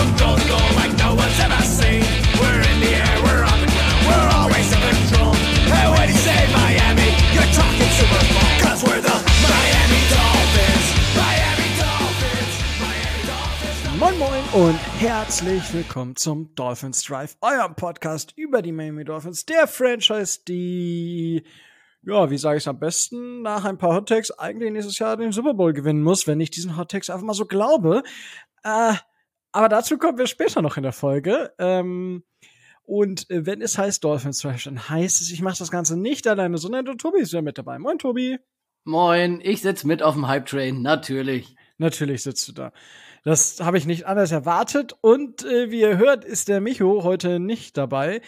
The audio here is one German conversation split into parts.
from goal to goal like no one's ever seen. We're in the air, we're on the ground, we're always in control. And when you say Miami, you're talking Super Bowl. 'Cause we're the Miami Dolphins. Miami Dolphins. Miami Dolphins. Moin Moin und herzlich willkommen zum Dolphins Drive, eurem Podcast über die Miami Dolphins, der Franchise, die, ja, wie sage ich es am besten, nach ein paar Hot-Takes eigentlich nächstes Jahr den Super Bowl gewinnen muss, wenn ich diesen Hot-Takes einfach mal so glaube. Aber dazu kommen wir später noch in der Folge. Und wenn es heißt Dolphins Drive, dann heißt es, ich mache das Ganze nicht alleine, sondern der Tobi ist ja mit dabei. Moin, Tobi. Moin, ich sitze mit auf dem Hype-Train, natürlich. Natürlich sitzt du da. Das habe ich nicht anders erwartet. Und wie ihr hört, ist der Micho heute nicht dabei,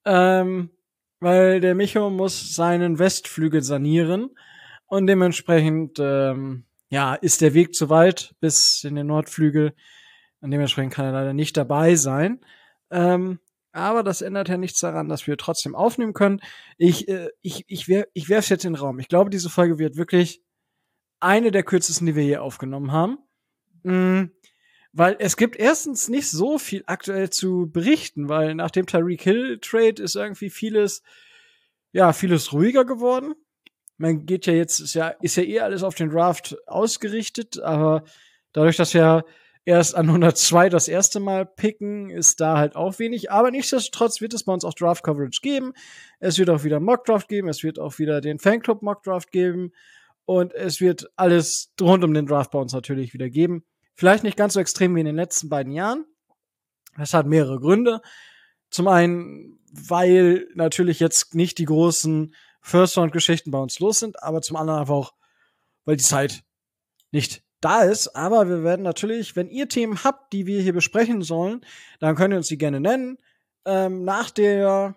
weil der Micho muss seinen Westflügel sanieren. Und dementsprechend ist der Weg zu weit bis in den Nordflügel. Und dementsprechend kann er leider nicht dabei sein. Aber das ändert ja nichts daran, dass wir trotzdem aufnehmen können. Ich werf's jetzt in den Raum. Ich glaube, diese Folge wird wirklich eine der kürzesten, die wir hier aufgenommen haben. Weil es gibt erstens nicht so viel aktuell zu berichten, weil nach dem Tyreek Hill Trade ist irgendwie vieles ruhiger geworden. Man geht ja jetzt, ist ja eh alles auf den Draft ausgerichtet, aber dadurch, dass wir erst an 102 das erste Mal picken, ist da halt auch wenig. Aber nichtsdestotrotz wird es bei uns auch Draft-Coverage geben. Es wird auch wieder Mock-Draft geben. Es wird auch wieder den Fanclub-Mock-Draft geben. Und es wird alles rund um den Draft bei uns natürlich wieder geben. Vielleicht nicht ganz so extrem wie in den letzten beiden Jahren. Das hat mehrere Gründe. Zum einen, weil natürlich jetzt nicht die großen First-Round-Geschichten bei uns los sind. Aber zum anderen einfach auch, weil die Zeit nicht da ist, aber wir werden natürlich, wenn ihr Themen habt, die wir hier besprechen sollen, dann könnt ihr uns die gerne nennen. Nach dem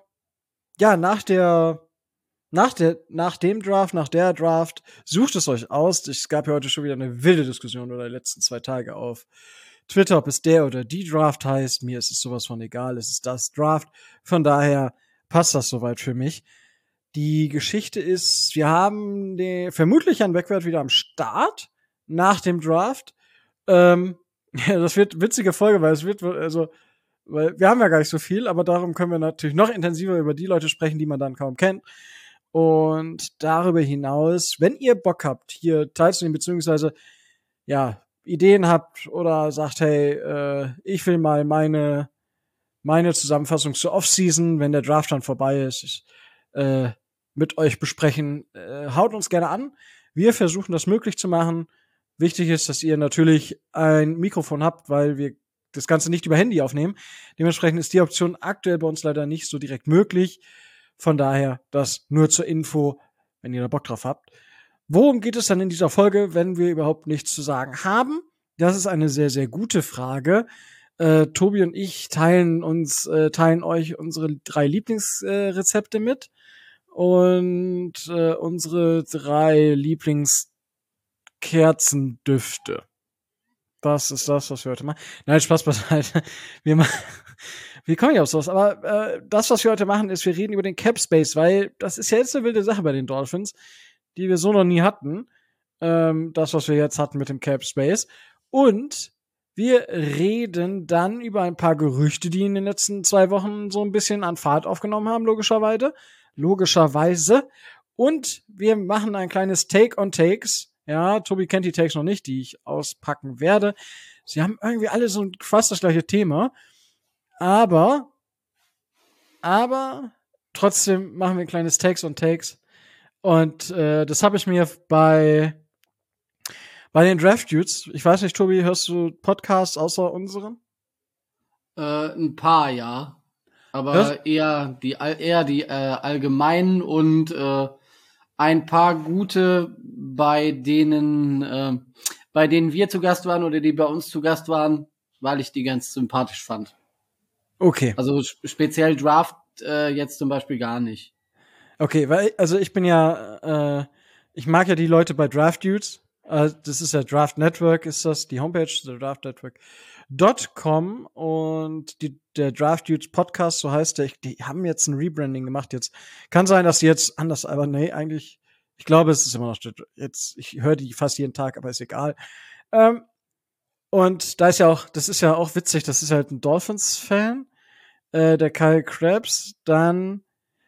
Draft, nach der Draft, sucht es euch aus. Es gab ja heute schon wieder eine wilde Diskussion oder die letzten 2 Tage auf Twitter, ob es der oder die Draft heißt. Mir ist es sowas von egal, es ist das Draft. Von daher passt das soweit für mich. Die Geschichte ist, wir haben vermutlich einen Backwert wieder am Start nach dem Draft. Das wird eine witzige Folge, weil weil wir haben ja gar nicht so viel, aber darum können wir natürlich noch intensiver über die Leute sprechen, die man dann kaum kennt. Und darüber hinaus, wenn ihr Bock habt, hier teilzunehmen, beziehungsweise Ideen habt oder sagt, hey, ich will mal meine Zusammenfassung zur Offseason, wenn der Draft dann vorbei ist, mit euch besprechen, haut uns gerne an. Wir versuchen das möglich zu machen. Wichtig ist, dass ihr natürlich ein Mikrofon habt, weil wir das Ganze nicht über Handy aufnehmen. Dementsprechend ist die Option aktuell bei uns leider nicht so direkt möglich. Von daher das nur zur Info, wenn ihr da Bock drauf habt. Worum geht es dann in dieser Folge, wenn wir überhaupt nichts zu sagen haben? Das ist eine sehr, sehr gute Frage. Tobi und ich teilen euch unsere 3 Lieblingsrezepte mit und unsere 3 Lieblingskerzendüfte. Das ist das, was wir heute machen. Nein, Spaß beiseite. Wir kommen ja auf sowas, aber das, was wir heute machen, ist, wir reden über den Cap Space, weil das ist ja jetzt eine wilde Sache bei den Dolphins, die wir so noch nie hatten. Das, was wir jetzt hatten mit dem Cap Space. Und wir reden dann über ein paar Gerüchte, die in den letzten 2 Wochen so ein bisschen an Fahrt aufgenommen haben, logischerweise. Und wir machen ein kleines Take on Takes. Ja, Tobi kennt die Takes noch nicht, die ich auspacken werde. Sie haben irgendwie alle so fast das gleiche Thema. Aber trotzdem machen wir ein kleines Takes on Takes. Und das habe ich mir bei den Draft Dudes, ich weiß nicht, Tobi, hörst du Podcasts außer unseren? Ein paar, ja. Aber eher die allgemeinen und ein paar gute, bei denen wir zu Gast waren oder die bei uns zu Gast waren, weil ich die ganz sympathisch fand. Okay. Also speziell Draft jetzt zum Beispiel gar nicht. Okay, weil, also ich bin ja, ich mag ja die Leute bei Draft Dudes. Das ist ja Draft Network, ist das, die Homepage, der Draft Network.com und der Draft Dudes Podcast, so heißt der, die haben jetzt ein Rebranding gemacht jetzt. Kann sein, dass die jetzt anders, aber nee, eigentlich, ich glaube, es ist immer noch jetzt, ich höre die fast jeden Tag, aber ist egal. Und das ist ja auch witzig, das ist halt ein Dolphins-Fan, der Kyle Krabs, dann,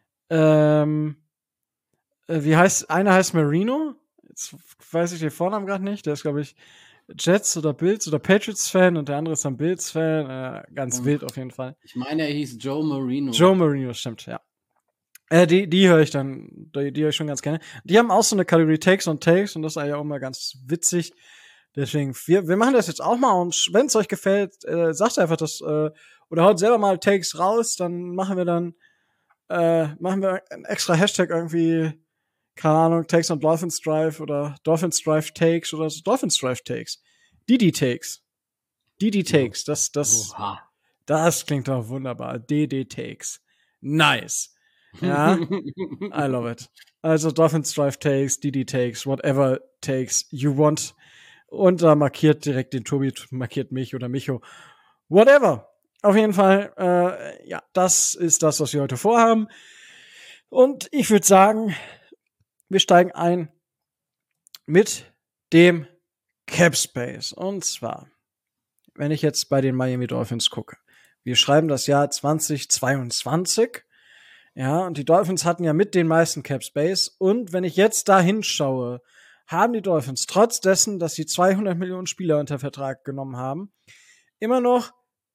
einer heißt Marino, jetzt weiß ich den Vornamen gerade nicht, der ist, glaube ich, Jets oder Bills oder Patriots-Fan und der andere ist dann Bills-Fan, ganz wild auf jeden Fall. Ich meine, er hieß Joe Marino. Joe Marino, stimmt, ja. Die höre ich dann, die höre ich schon ganz gerne. Die haben auch so eine Kategorie Takes und Takes und das ist eigentlich auch immer ganz witzig. Deswegen, wir machen das jetzt auch mal und wenn es euch gefällt, sagt einfach das, oder haut selber mal Takes raus, dann machen wir einen extra Hashtag irgendwie, keine Ahnung, Takes on Dolphins Drive oder Dolphins Drive Takes oder so, Dolphins Drive Takes. Didi Takes. Didi Takes, das klingt doch wunderbar. DD Takes. Nice. Ja, I love it. Also Dolphins Drive Takes, DD Takes, whatever Takes you want. Und da markiert direkt den Tobi, markiert mich oder Micho. Whatever. Auf jeden Fall, ja, das ist das, was wir heute vorhaben. Und ich würde sagen, wir steigen ein mit dem Cap Space. Und zwar, wenn ich jetzt bei den Miami Dolphins gucke. Wir schreiben das Jahr 2022. Ja, und die Dolphins hatten ja mit den meisten Cap Space. Und wenn ich jetzt da hinschaue, haben die Dolphins trotz dessen, dass sie 200 Millionen Spieler unter Vertrag genommen haben, immer noch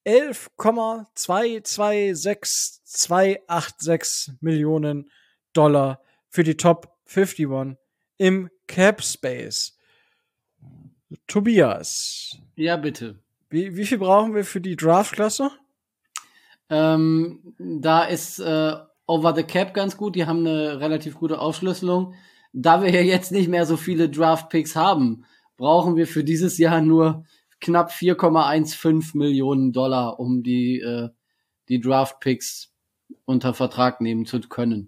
11,226286 Millionen Dollar für die Top 51 im Cap Space. Tobias. Ja, bitte. Wie viel brauchen wir für die Draftklasse? Da ist Over the Cap ganz gut. Die haben eine relativ gute Aufschlüsselung. Da wir ja jetzt nicht mehr so viele Draft-Picks haben, brauchen wir für dieses Jahr nur knapp 4,15 Millionen Dollar, um die Draft-Picks unter Vertrag nehmen zu können.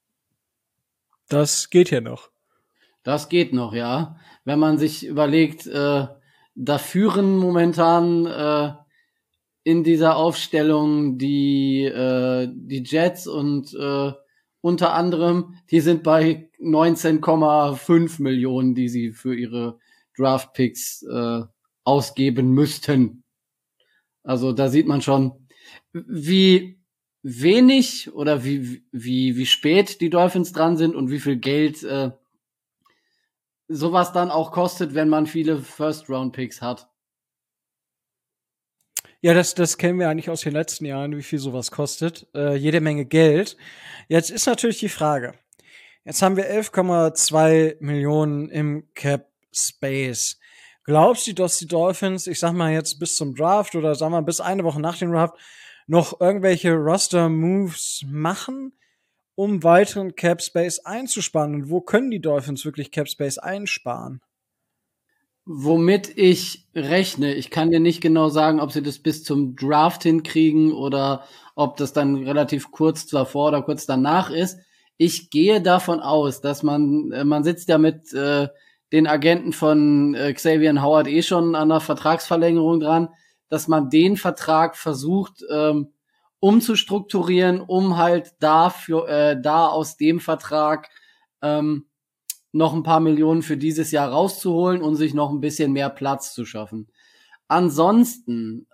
Das geht ja noch. Das geht noch, ja. Wenn man sich überlegt, da führen momentan in dieser Aufstellung die Jets und unter anderem, die sind bei 19,5 Millionen, die sie für ihre Draft-Picks ausgeben müssten. Also da sieht man schon, wie wenig oder wie spät die Dolphins dran sind und wie viel Geld sowas dann auch kostet, wenn man viele First-Round-Picks hat. Ja, das kennen wir eigentlich aus den letzten Jahren, wie viel sowas kostet. Jede Menge Geld. Jetzt ist natürlich die Frage. Jetzt haben wir 11,2 Millionen im Cap Space. Glaubst du, dass die Dolphins, ich sag mal jetzt bis zum Draft oder sagen wir bis eine Woche nach dem Draft, noch irgendwelche Roster-Moves machen, um weiteren Cap Space einzusparen? Und wo können die Dolphins wirklich Cap Space einsparen? Womit ich rechne, ich kann dir nicht genau sagen, ob sie das bis zum Draft hinkriegen oder ob das dann relativ kurz davor oder kurz danach ist. Ich gehe davon aus, dass man sitzt ja mit den Agenten von Xavier Howard schon an der Vertragsverlängerung dran, dass man den Vertrag versucht umzustrukturieren, um halt da aus dem Vertrag noch ein paar Millionen für dieses Jahr rauszuholen und sich noch ein bisschen mehr Platz zu schaffen. Ansonsten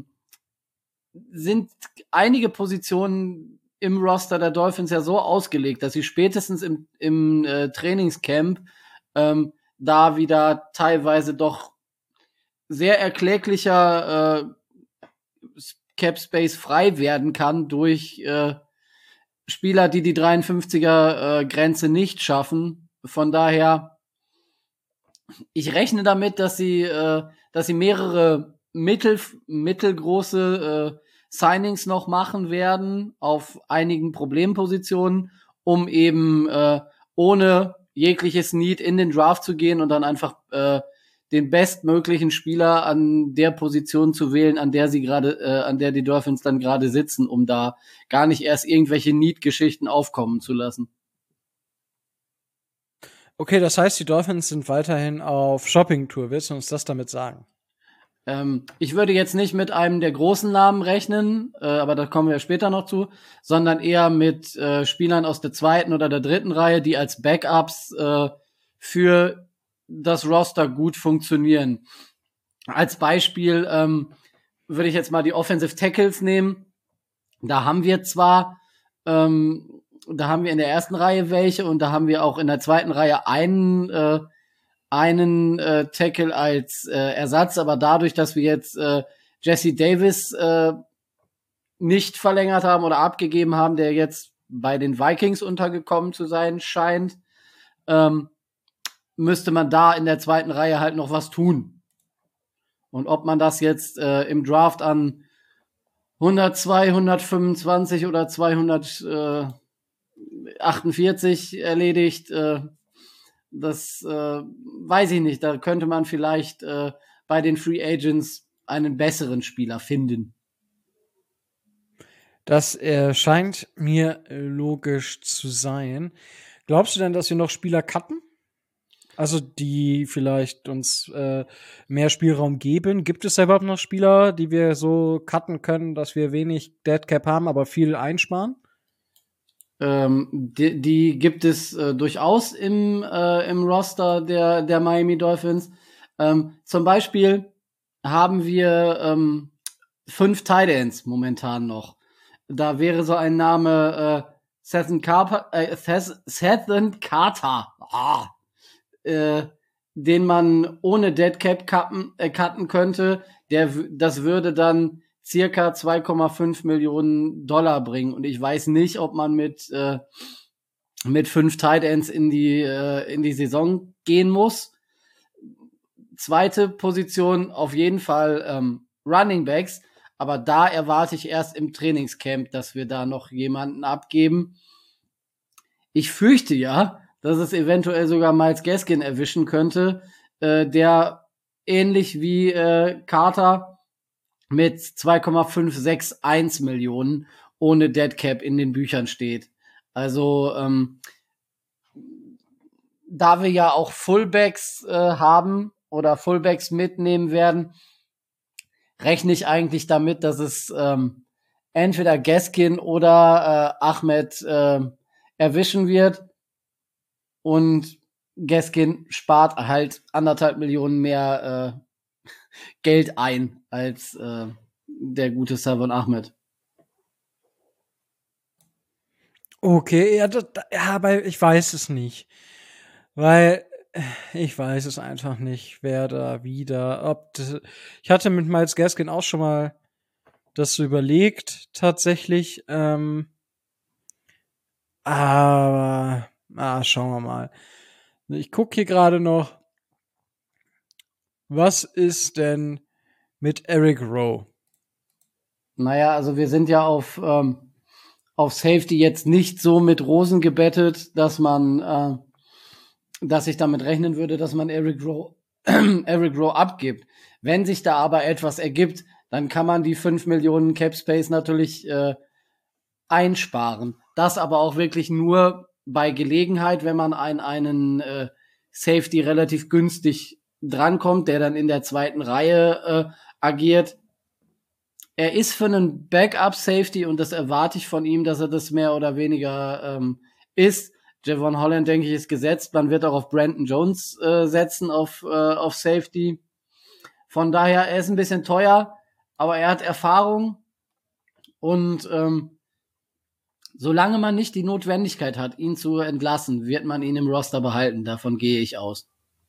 sind einige Positionen im Roster der Dolphins ja so ausgelegt, dass sie spätestens im Trainingscamp da wieder teilweise doch sehr erkläglicher Cap Space frei werden kann durch Spieler, die 53er Grenze nicht schaffen. Von daher, ich rechne damit, dass sie mehrere mittelgroße Signings noch machen werden auf einigen Problempositionen, um eben ohne jegliches Need in den Draft zu gehen und dann einfach den bestmöglichen Spieler an der Position zu wählen, an der die Dolphins dann gerade sitzen, um da gar nicht erst irgendwelche Need-Geschichten aufkommen zu lassen. Okay, das heißt, die Dolphins sind weiterhin auf Shopping-Tour. Willst du uns das damit sagen? Ich würde jetzt nicht mit einem der großen Namen rechnen, aber da kommen wir später noch zu, sondern eher mit Spielern aus der zweiten oder der dritten Reihe, die als Backups für das Roster gut funktionieren. Als Beispiel würde ich jetzt mal die Offensive Tackles nehmen. Da haben wir zwar, da haben wir in der ersten Reihe welche und da haben wir auch in der zweiten Reihe einen Tackle als Ersatz, aber dadurch, dass wir jetzt Jesse Davis nicht verlängert haben oder abgegeben haben, der jetzt bei den Vikings untergekommen zu sein scheint, müsste man da in der zweiten Reihe halt noch was tun. Und ob man das jetzt im Draft an 102, 125 oder 248 erledigt, das weiß ich nicht. Da könnte man vielleicht bei den Free Agents einen besseren Spieler finden. Das scheint mir logisch zu sein. Glaubst du denn, dass wir noch Spieler cutten? Also die vielleicht uns mehr Spielraum geben? Gibt es da überhaupt noch Spieler, die wir so cutten können, dass wir wenig Deadcap haben, aber viel einsparen? Die gibt es durchaus im Roster der Miami Dolphins. Zum Beispiel haben wir 5 Tight Ends momentan noch. Da wäre so ein Name Sethan Carter, den man ohne Deadcap cutten könnte. Das würde dann circa 2,5 Millionen Dollar bringen. Und ich weiß nicht, ob man mit 5 Tight Ends in die Saison gehen muss. Zweite Position auf jeden Fall Running Backs. Aber da erwarte ich erst im Trainingscamp, dass wir da noch jemanden abgeben. Ich fürchte ja, dass es eventuell sogar Myles Gaskin erwischen könnte, der ähnlich wie Carter mit 2,561 Millionen ohne Deadcap in den Büchern steht. Also da wir ja auch Fullbacks haben oder Fullbacks mitnehmen werden, rechne ich eigentlich damit, dass es entweder Gaskin oder Ahmed erwischen wird. Und Gaskin spart halt 1,5 Millionen mehr Geld ein als der gute Salvon Ahmed. Okay, ja, aber ich weiß es nicht. Weil ich weiß es einfach nicht, wer da wieder. Ich hatte mit Myles Gaskin auch schon mal das so überlegt, tatsächlich. Aber schauen wir mal. Ich gucke hier gerade noch. Was ist denn mit Eric Rowe? Naja, also wir sind ja auf Safety jetzt nicht so mit Rosen gebettet, dass ich damit rechnen würde, dass man Eric Rowe abgibt. Wenn sich da aber etwas ergibt, dann kann man die 5 Millionen Cap Space natürlich einsparen. Das aber auch wirklich nur bei Gelegenheit, wenn man einen Safety relativ günstig drankommt, der dann in der zweiten Reihe agiert. Er ist für einen Backup-Safety und das erwarte ich von ihm, dass er das mehr oder weniger ist. Javon Holland, denke ich, ist gesetzt. Man wird auch auf Brandon Jones setzen auf Safety. Von daher, er ist ein bisschen teuer, aber er hat Erfahrung. Und solange man nicht die Notwendigkeit hat, ihn zu entlassen, wird man ihn im Roster behalten. Davon gehe ich aus.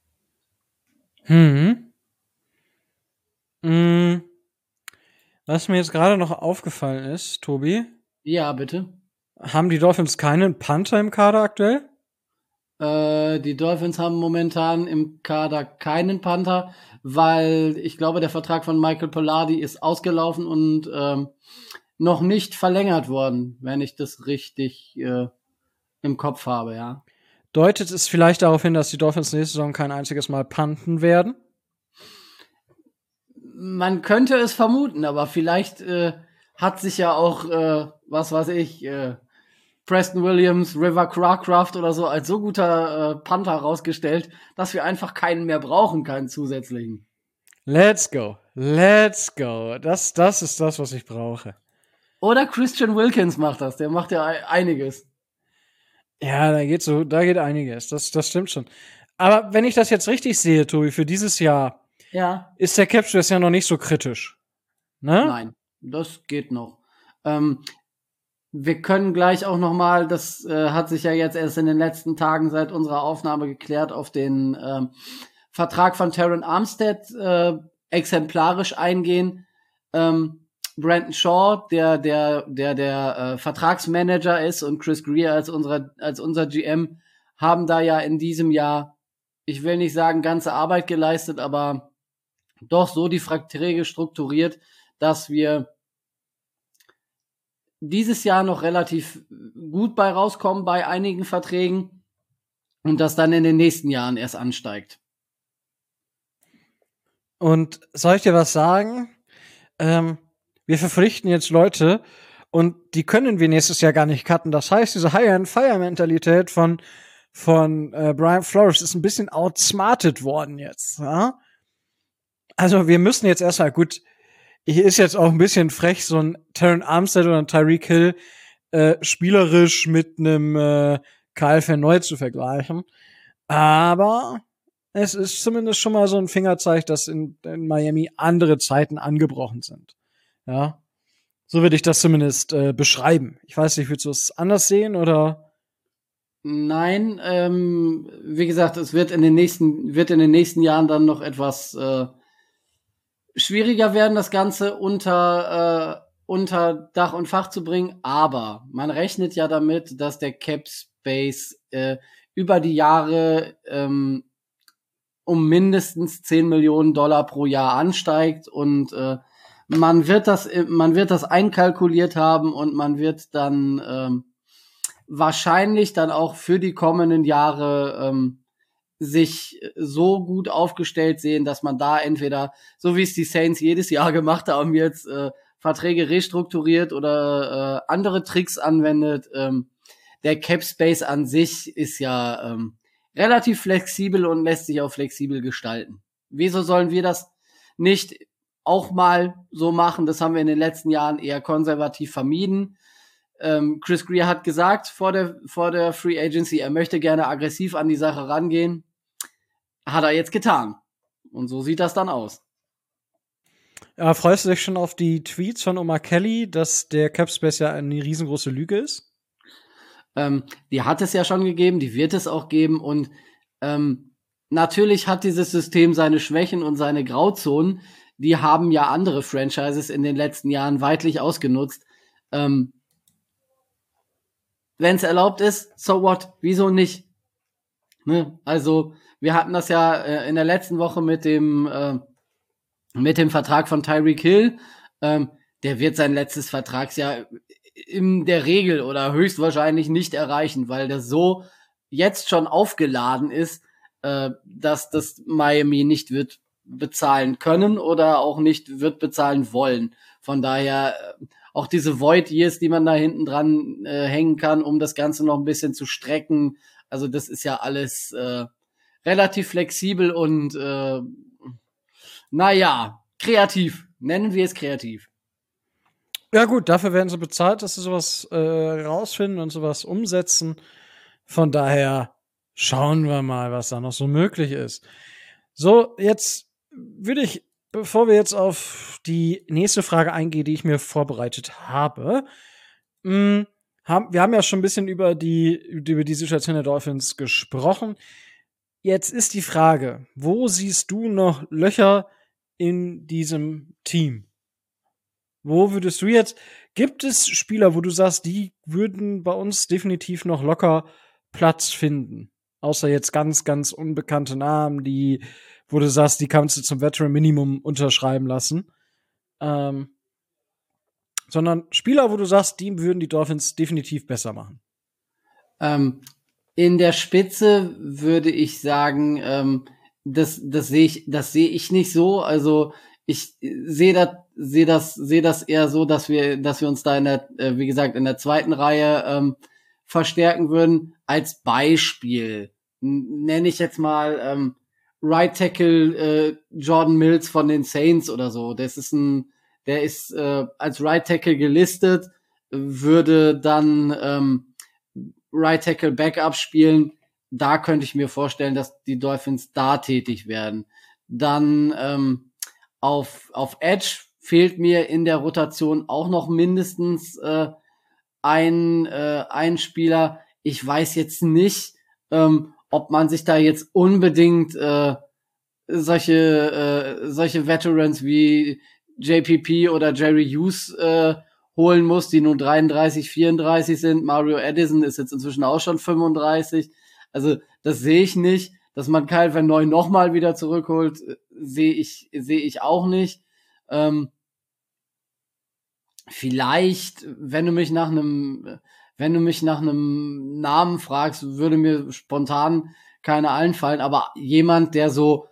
Was mir jetzt gerade noch aufgefallen ist, Tobi. Ja, bitte. Haben die Dolphins keinen Panther im Kader aktuell? Die Dolphins haben momentan im Kader keinen Panther, weil ich glaube, der Vertrag von Michael Pollardi ist ausgelaufen und noch nicht verlängert worden, wenn ich das richtig im Kopf habe, ja. Deutet es vielleicht darauf hin, dass die Dolphins nächste Saison kein einziges Mal punten werden? Man könnte es vermuten, aber vielleicht hat sich ja auch, was weiß ich, Preston Williams, River Cracraft oder so als so guter Panther rausgestellt, dass wir einfach keinen mehr brauchen, keinen zusätzlichen. Let's go. Let's go. Das ist das, was ich brauche. Oder Christian Wilkins macht das, der macht ja einiges. Ja, da geht einiges. Das stimmt schon. Aber wenn ich das jetzt richtig sehe, Tobi, für dieses Jahr Ja. ist der Capspace ja noch nicht so kritisch. Ne? Nein, das geht noch. Wir können gleich auch noch mal, das hat sich ja jetzt erst in den letzten Tagen seit unserer Aufnahme geklärt, auf den Vertrag von Terron Armstead exemplarisch eingehen. Brandon Shaw, der Vertragsmanager ist, und Chris Greer als unser GM, haben da ja in diesem Jahr, ich will nicht sagen ganze Arbeit geleistet, aber doch so die Verträge strukturiert, dass wir dieses Jahr noch relativ gut bei rauskommen bei einigen Verträgen und das dann in den nächsten Jahren erst ansteigt. Und soll ich dir was sagen? Wir verpflichten jetzt Leute und die können wir nächstes Jahr gar nicht cutten. Das heißt, diese High-and-Fire-Mentalität von Brian Flores ist ein bisschen outsmarted worden jetzt. Ja? Also wir müssen jetzt erstmal, gut, hier ist jetzt auch ein bisschen frech, so ein Terron Armstead oder ein Tyreek Hill spielerisch mit einem Kyle Van Noy zu vergleichen. Aber es ist zumindest schon mal so ein Fingerzeig, dass in Miami andere Zeiten angebrochen sind. Ja, so würde ich das zumindest beschreiben. Ich weiß nicht, willst du es anders sehen oder? Nein, wie gesagt, es wird in den nächsten Jahren dann noch etwas schwieriger werden, das Ganze unter Dach und Fach zu bringen. Aber man rechnet ja damit, dass der Cap Space über die Jahre um mindestens $10 Millionen pro Jahr ansteigt und man wird das einkalkuliert haben und man wird dann wahrscheinlich dann auch für die kommenden Jahre sich so gut aufgestellt sehen, dass man da entweder, so wie es die Saints jedes Jahr gemacht haben, jetzt Verträge restrukturiert oder andere Tricks anwendet. Der Cap Space an sich ist ja relativ flexibel und lässt sich auch flexibel gestalten. Wieso sollen wir das nicht auch mal so machen? Das haben wir in den letzten Jahren eher konservativ vermieden. Chris Greer hat gesagt vor der Free Agency, er möchte gerne aggressiv an die Sache rangehen. Hat er jetzt getan. Und so sieht das dann aus. Ja, freust du dich schon auf die Tweets von Omar Kelly, dass der Capspace ja eine riesengroße Lüge ist? Die hat es ja schon gegeben, die wird es auch geben. Und natürlich hat dieses System seine Schwächen und seine Grauzonen. Die haben ja andere Franchises in den letzten Jahren weitlich ausgenutzt. Wenn es erlaubt ist, so what? Wieso nicht? Ne? Also wir hatten das ja in der letzten Woche mit dem Vertrag von Tyreek Hill. Der wird sein letztes Vertragsjahr in der Regel oder höchstwahrscheinlich nicht erreichen, weil der so jetzt schon aufgeladen ist, dass das Miami nicht wird bezahlen können oder auch nicht wird bezahlen wollen. Von daher auch diese Void Years, die man da hinten dran hängen kann, um das Ganze noch ein bisschen zu strecken. Also das ist ja alles relativ flexibel und kreativ. Nennen wir es kreativ. Ja gut, dafür werden sie bezahlt, dass sie sowas rausfinden und sowas umsetzen. Von daher schauen wir mal, was da noch so möglich ist. So, jetzt würde ich, bevor wir jetzt auf die nächste Frage eingehen, die ich mir vorbereitet habe, wir haben ja schon ein bisschen über die Situation der Dolphins gesprochen. Jetzt ist die Frage, wo siehst du noch Löcher in diesem Team? Wo würdest du jetzt, gibt es Spieler, wo du sagst, die würden bei uns definitiv noch locker Platz finden? Außer jetzt ganz, ganz unbekannte Namen, wo du sagst, die kannst du zum Veteran Minimum unterschreiben lassen. Sondern Spieler, wo du sagst, die würden die Dolphins definitiv besser machen. In der Spitze würde ich sagen, das sehe ich nicht so. Also ich sehe das eher so, dass wir uns da wie gesagt, in der zweiten Reihe verstärken würden. Als Beispiel nenne ich jetzt mal Right Tackle Jordan Mills von den Saints oder so. Der ist als Right Tackle gelistet, würde dann Right Tackle Backup spielen. Da könnte ich mir vorstellen, dass die Dolphins da tätig werden. Dann auf Edge fehlt mir in der Rotation auch noch mindestens ein Spieler. Ich weiß jetzt nicht, ob man sich da jetzt unbedingt solche Veterans wie JPP oder Jerry Hughes holen muss, die nun 33, 34 sind. Mario Addison ist jetzt inzwischen auch schon 35. Also das sehe ich nicht. Dass man Kyle Van Noy nochmal wieder zurückholt, sehe ich auch nicht. Vielleicht, wenn du mich nach einem Namen fragst, würde mir spontan keiner einfallen, aber jemand, der so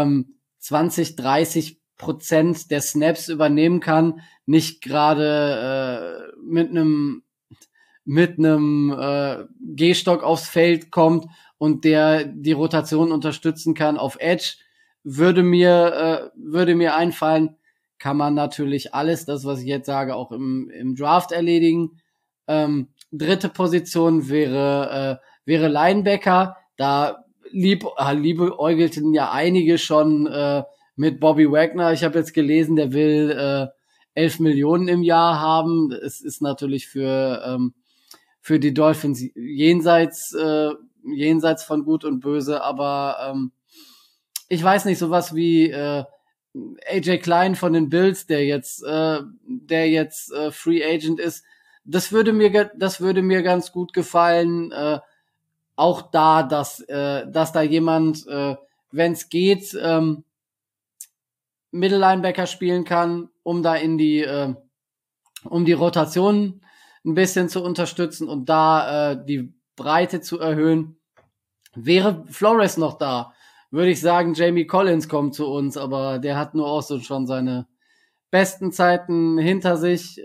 20-30% der Snaps übernehmen kann, nicht gerade mit einem Gehstock aufs Feld kommt und der die Rotation unterstützen kann auf Edge, würde mir einfallen. Kann man natürlich alles, das was ich jetzt sage, auch im Draft erledigen. Dritte Position wäre Linebacker. Da liebäugelten ja einige schon mit Bobby Wagner. Ich habe jetzt gelesen, der will 11 Millionen im Jahr haben. Es ist natürlich für die Dolphins jenseits von Gut und Böse, aber ich weiß nicht, sowas wie AJ Klein von den Bills, der jetzt Free Agent ist, das würde mir ganz gut gefallen. Auch da, dass da jemand, wenn es geht, Mittellinebacker spielen kann, um da um die Rotation ein bisschen zu unterstützen und da die Breite zu erhöhen. Wäre Flores noch da, würde ich sagen, Jamie Collins kommt zu uns, aber der hat nur auch so schon seine besten Zeiten hinter sich.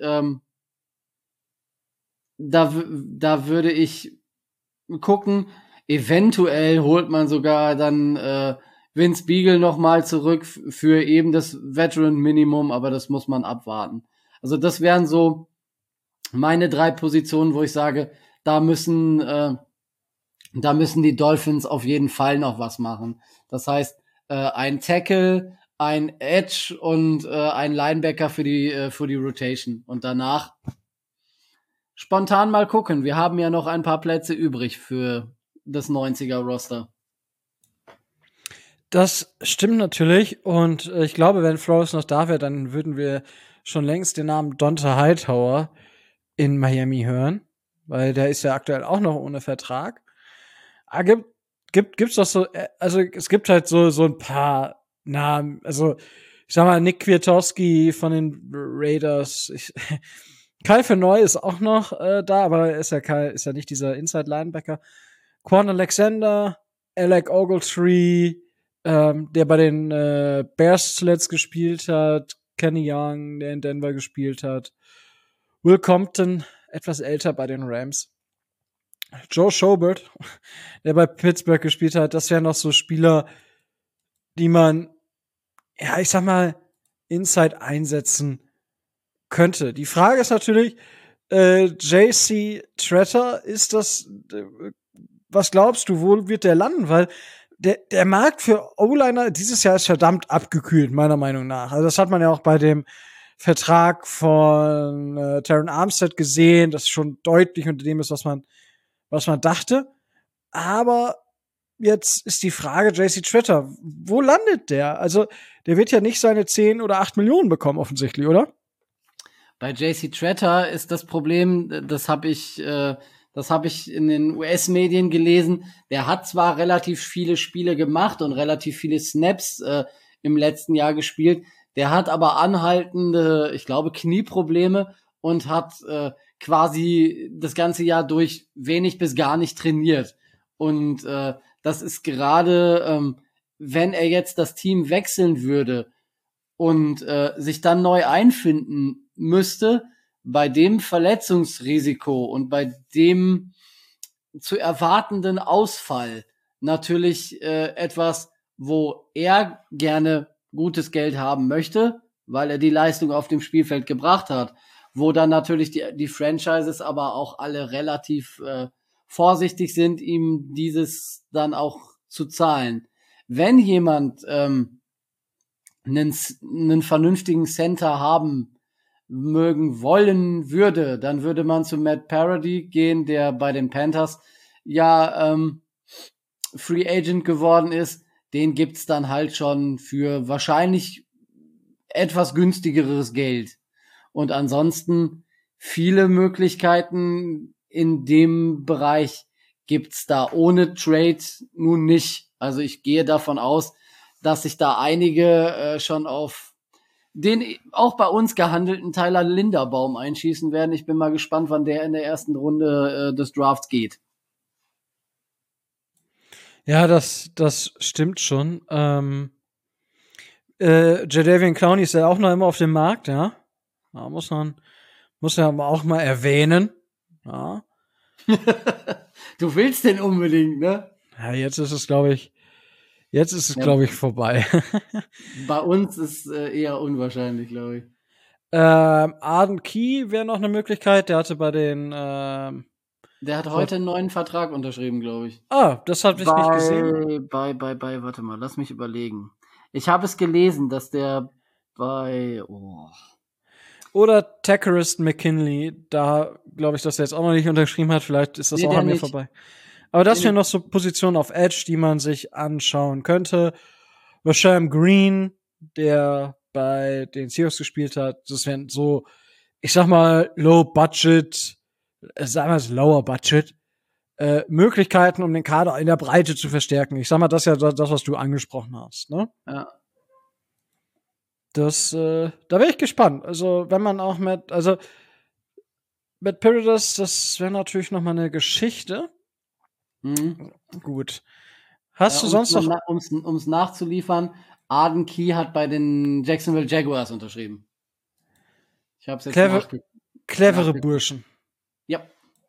Da würde ich gucken. Eventuell holt man sogar dann Vince Beagle nochmal zurück für eben das Veteran-Minimum, aber das muss man abwarten. Also das wären so meine 3 Positionen, wo ich sage, da müssen die Dolphins auf jeden Fall noch was machen. Das heißt, ein Tackle, ein Edge und ein Linebacker für die Rotation. Und danach spontan mal gucken. Wir haben ja noch ein paar Plätze übrig für das 90er-Roster. Das stimmt natürlich. Und ich glaube, wenn Flores noch da wäre, dann würden wir schon längst den Namen Donta Hightower in Miami hören. Weil der ist ja aktuell auch noch ohne Vertrag. Gibt's doch so, also es gibt halt so ein paar Namen, also ich sag mal Nick Kwiatkowski von den Raiders, Kyle Van Noy ist auch noch da, aber ist ja nicht dieser Inside Linebacker. Quan Alexander, Alec Ogletree, der bei den Bears zuletzt gespielt hat, Kenny Young, der in Denver gespielt hat, Will Compton, etwas älter bei den Rams. Joe Schobert, der bei Pittsburgh gespielt hat, das wären noch so Spieler, die man, ja, ich sag mal, Inside einsetzen könnte. Die Frage ist natürlich, JC Tretter, ist das, was glaubst du, wo wird der landen? Weil der Markt für O-Liner dieses Jahr ist verdammt abgekühlt, meiner Meinung nach. Also das hat man ja auch bei dem Vertrag von Terron Armstead gesehen, das schon deutlich unter dem ist, was man dachte. Aber jetzt ist die Frage, JC Tretter, wo landet der? Also, der wird ja nicht seine 10 oder 8 Millionen bekommen, offensichtlich, oder? Bei JC Tretter ist das Problem, das habe ich in den US-Medien gelesen, der hat zwar relativ viele Spiele gemacht und relativ viele Snaps im letzten Jahr gespielt, der hat aber anhaltende, ich glaube, Knieprobleme und hat quasi das ganze Jahr durch wenig bis gar nicht trainiert. Und das ist gerade, wenn er jetzt das Team wechseln würde und sich dann neu einfinden müsste, bei dem Verletzungsrisiko und bei dem zu erwartenden Ausfall natürlich etwas, wo er gerne gutes Geld haben möchte, weil er die Leistung auf dem Spielfeld gebracht hat, wo dann natürlich die Franchises aber auch alle relativ vorsichtig sind, ihm dieses dann auch zu zahlen. Wenn jemand einen vernünftigen Center haben mögen wollen würde, dann würde man zu Matt Parody gehen, der bei den Panthers Free Agent geworden ist. Den gibt's dann halt schon für wahrscheinlich etwas günstigeres Geld. Und ansonsten viele Möglichkeiten in dem Bereich gibt's da ohne Trade nun nicht. Also ich gehe davon aus, dass sich da einige schon auf den auch bei uns gehandelten Tyler Linderbaum einschießen werden. Ich bin mal gespannt, wann der in der ersten Runde des Drafts geht. Ja, das stimmt schon. Jadeveon Clowney ist ja auch noch immer auf dem Markt, ja. Da muss ja auch mal erwähnen. Ja. Du willst den unbedingt, ne? Ja, jetzt ist es, glaube ich, vorbei. Bei uns ist eher unwahrscheinlich, glaube ich. Arden Key wäre noch eine Möglichkeit. Der hatte bei den der hat heute einen neuen Vertrag unterschrieben, glaube ich. Das habe ich nicht gesehen. Warte mal, lass mich überlegen. Ich habe es gelesen, dass der Oder Takerist McKinley, da glaube ich, dass er jetzt auch noch nicht unterschrieben hat. Vielleicht ist das auch an mir vorbei. Aber das wären noch so Positionen auf Edge, die man sich anschauen könnte. Rashawn Green, der bei den Seahawks gespielt hat, das wären so, ich sag mal, lower budget, Möglichkeiten, um den Kader in der Breite zu verstärken. Ich sag mal, das ist ja das, was du angesprochen hast, ne? Ja. Da wäre ich gespannt. Also, wenn man auch Matt Paradis, das wäre natürlich noch mal eine Geschichte. Gut. Hast du sonst noch... Um's nachzuliefern, Arden Key hat bei den Jacksonville Jaguars unterschrieben. Ich hab's jetzt clevere Burschen. Ja.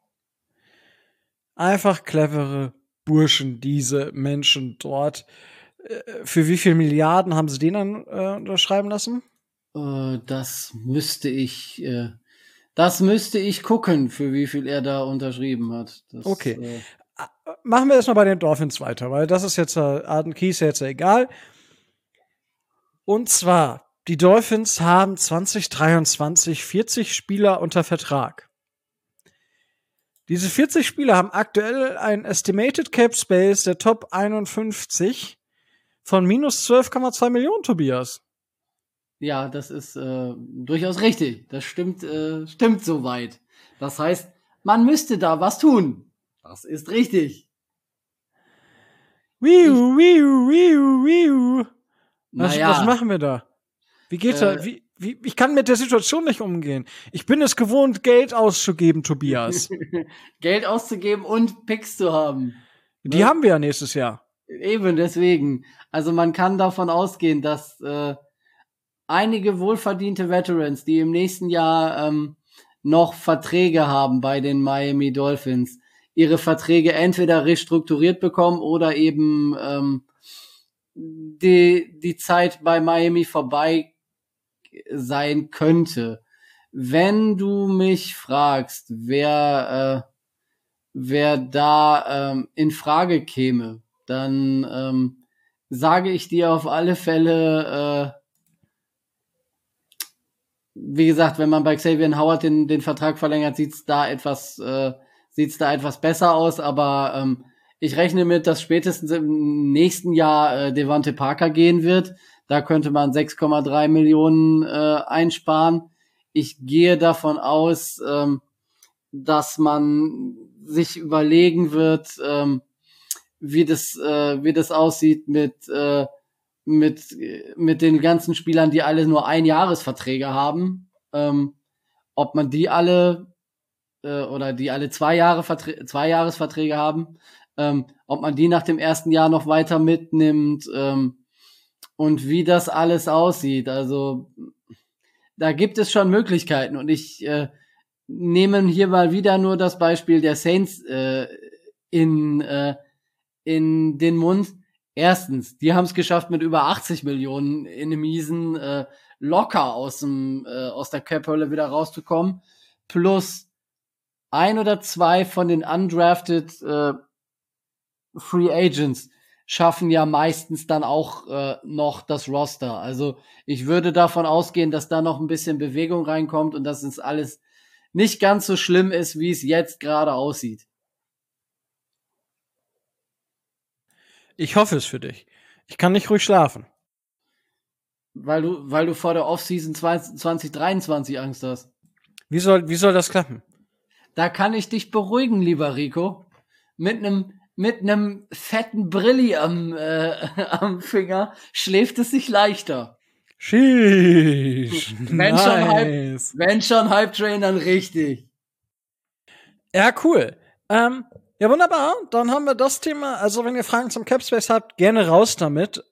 Einfach clevere Burschen, diese Menschen dort. Für wie viel Milliarden haben sie den dann unterschreiben lassen? Das müsste ich gucken, für wie viel er da unterschrieben hat. Okay. Machen wir erstmal bei den Dolphins weiter, weil das ist jetzt, Arden Key ist ja jetzt egal. Und zwar, die Dolphins haben 2023 40 Spieler unter Vertrag. Diese 40 Spieler haben aktuell ein Estimated Cap Space der Top 51 von minus 12,2 Millionen, Tobias. Ja, das ist durchaus richtig. Das stimmt soweit. Das heißt, man müsste da was tun. Das ist richtig. Was machen wir da? Wie geht's da? Ich kann mit der Situation nicht umgehen. Ich bin es gewohnt, Geld auszugeben, Tobias. Geld auszugeben und Picks zu haben. Die haben wir ja nächstes Jahr. Eben, deswegen. Also man kann davon ausgehen, dass einige wohlverdiente Veterans, die im nächsten Jahr noch Verträge haben bei den Miami Dolphins, ihre Verträge entweder restrukturiert bekommen oder eben die Zeit bei Miami vorbei sein könnte. Wenn du mich fragst, wer da in Frage käme, dann sage ich dir auf alle Fälle, wie gesagt, wenn man bei Xavier Howard den Vertrag verlängert, sieht's da etwas besser aus, aber ich rechne mit, dass spätestens im nächsten Jahr Devontae Parker gehen wird. Da könnte man 6,3 Millionen einsparen. Ich gehe davon aus, dass man sich überlegen wird, wie das aussieht mit den ganzen Spielern, die alle nur Einjahresverträge haben, ob man die alle oder die alle 2 Jahresverträge haben, ob man die nach dem ersten Jahr noch weiter mitnimmt und wie das alles aussieht. Also da gibt es schon Möglichkeiten und ich nehme hier mal wieder nur das Beispiel der Saints in den Mund. Erstens, die haben es geschafft, mit über 80 Millionen in einem miesen locker aus der Cap-Hölle wieder rauszukommen, plus 1 oder 2 von den undrafted Free Agents, schaffen ja meistens dann auch noch das Roster. Also ich würde davon ausgehen, dass da noch ein bisschen Bewegung reinkommt und dass es alles nicht ganz so schlimm ist, wie es jetzt gerade aussieht. Ich hoffe es für dich. Ich kann nicht ruhig schlafen. Weil du vor der Offseason 2023 Angst hast. Wie soll das klappen? Da kann ich dich beruhigen, lieber Rico. Mit nem fetten Brilli am Finger schläft es sich leichter. Sheesh. Wenn schon Hype Train, dann richtig. Ja, cool. Ja, wunderbar. Dann haben wir das Thema. Also, wenn ihr Fragen zum Capspace habt, gerne raus damit.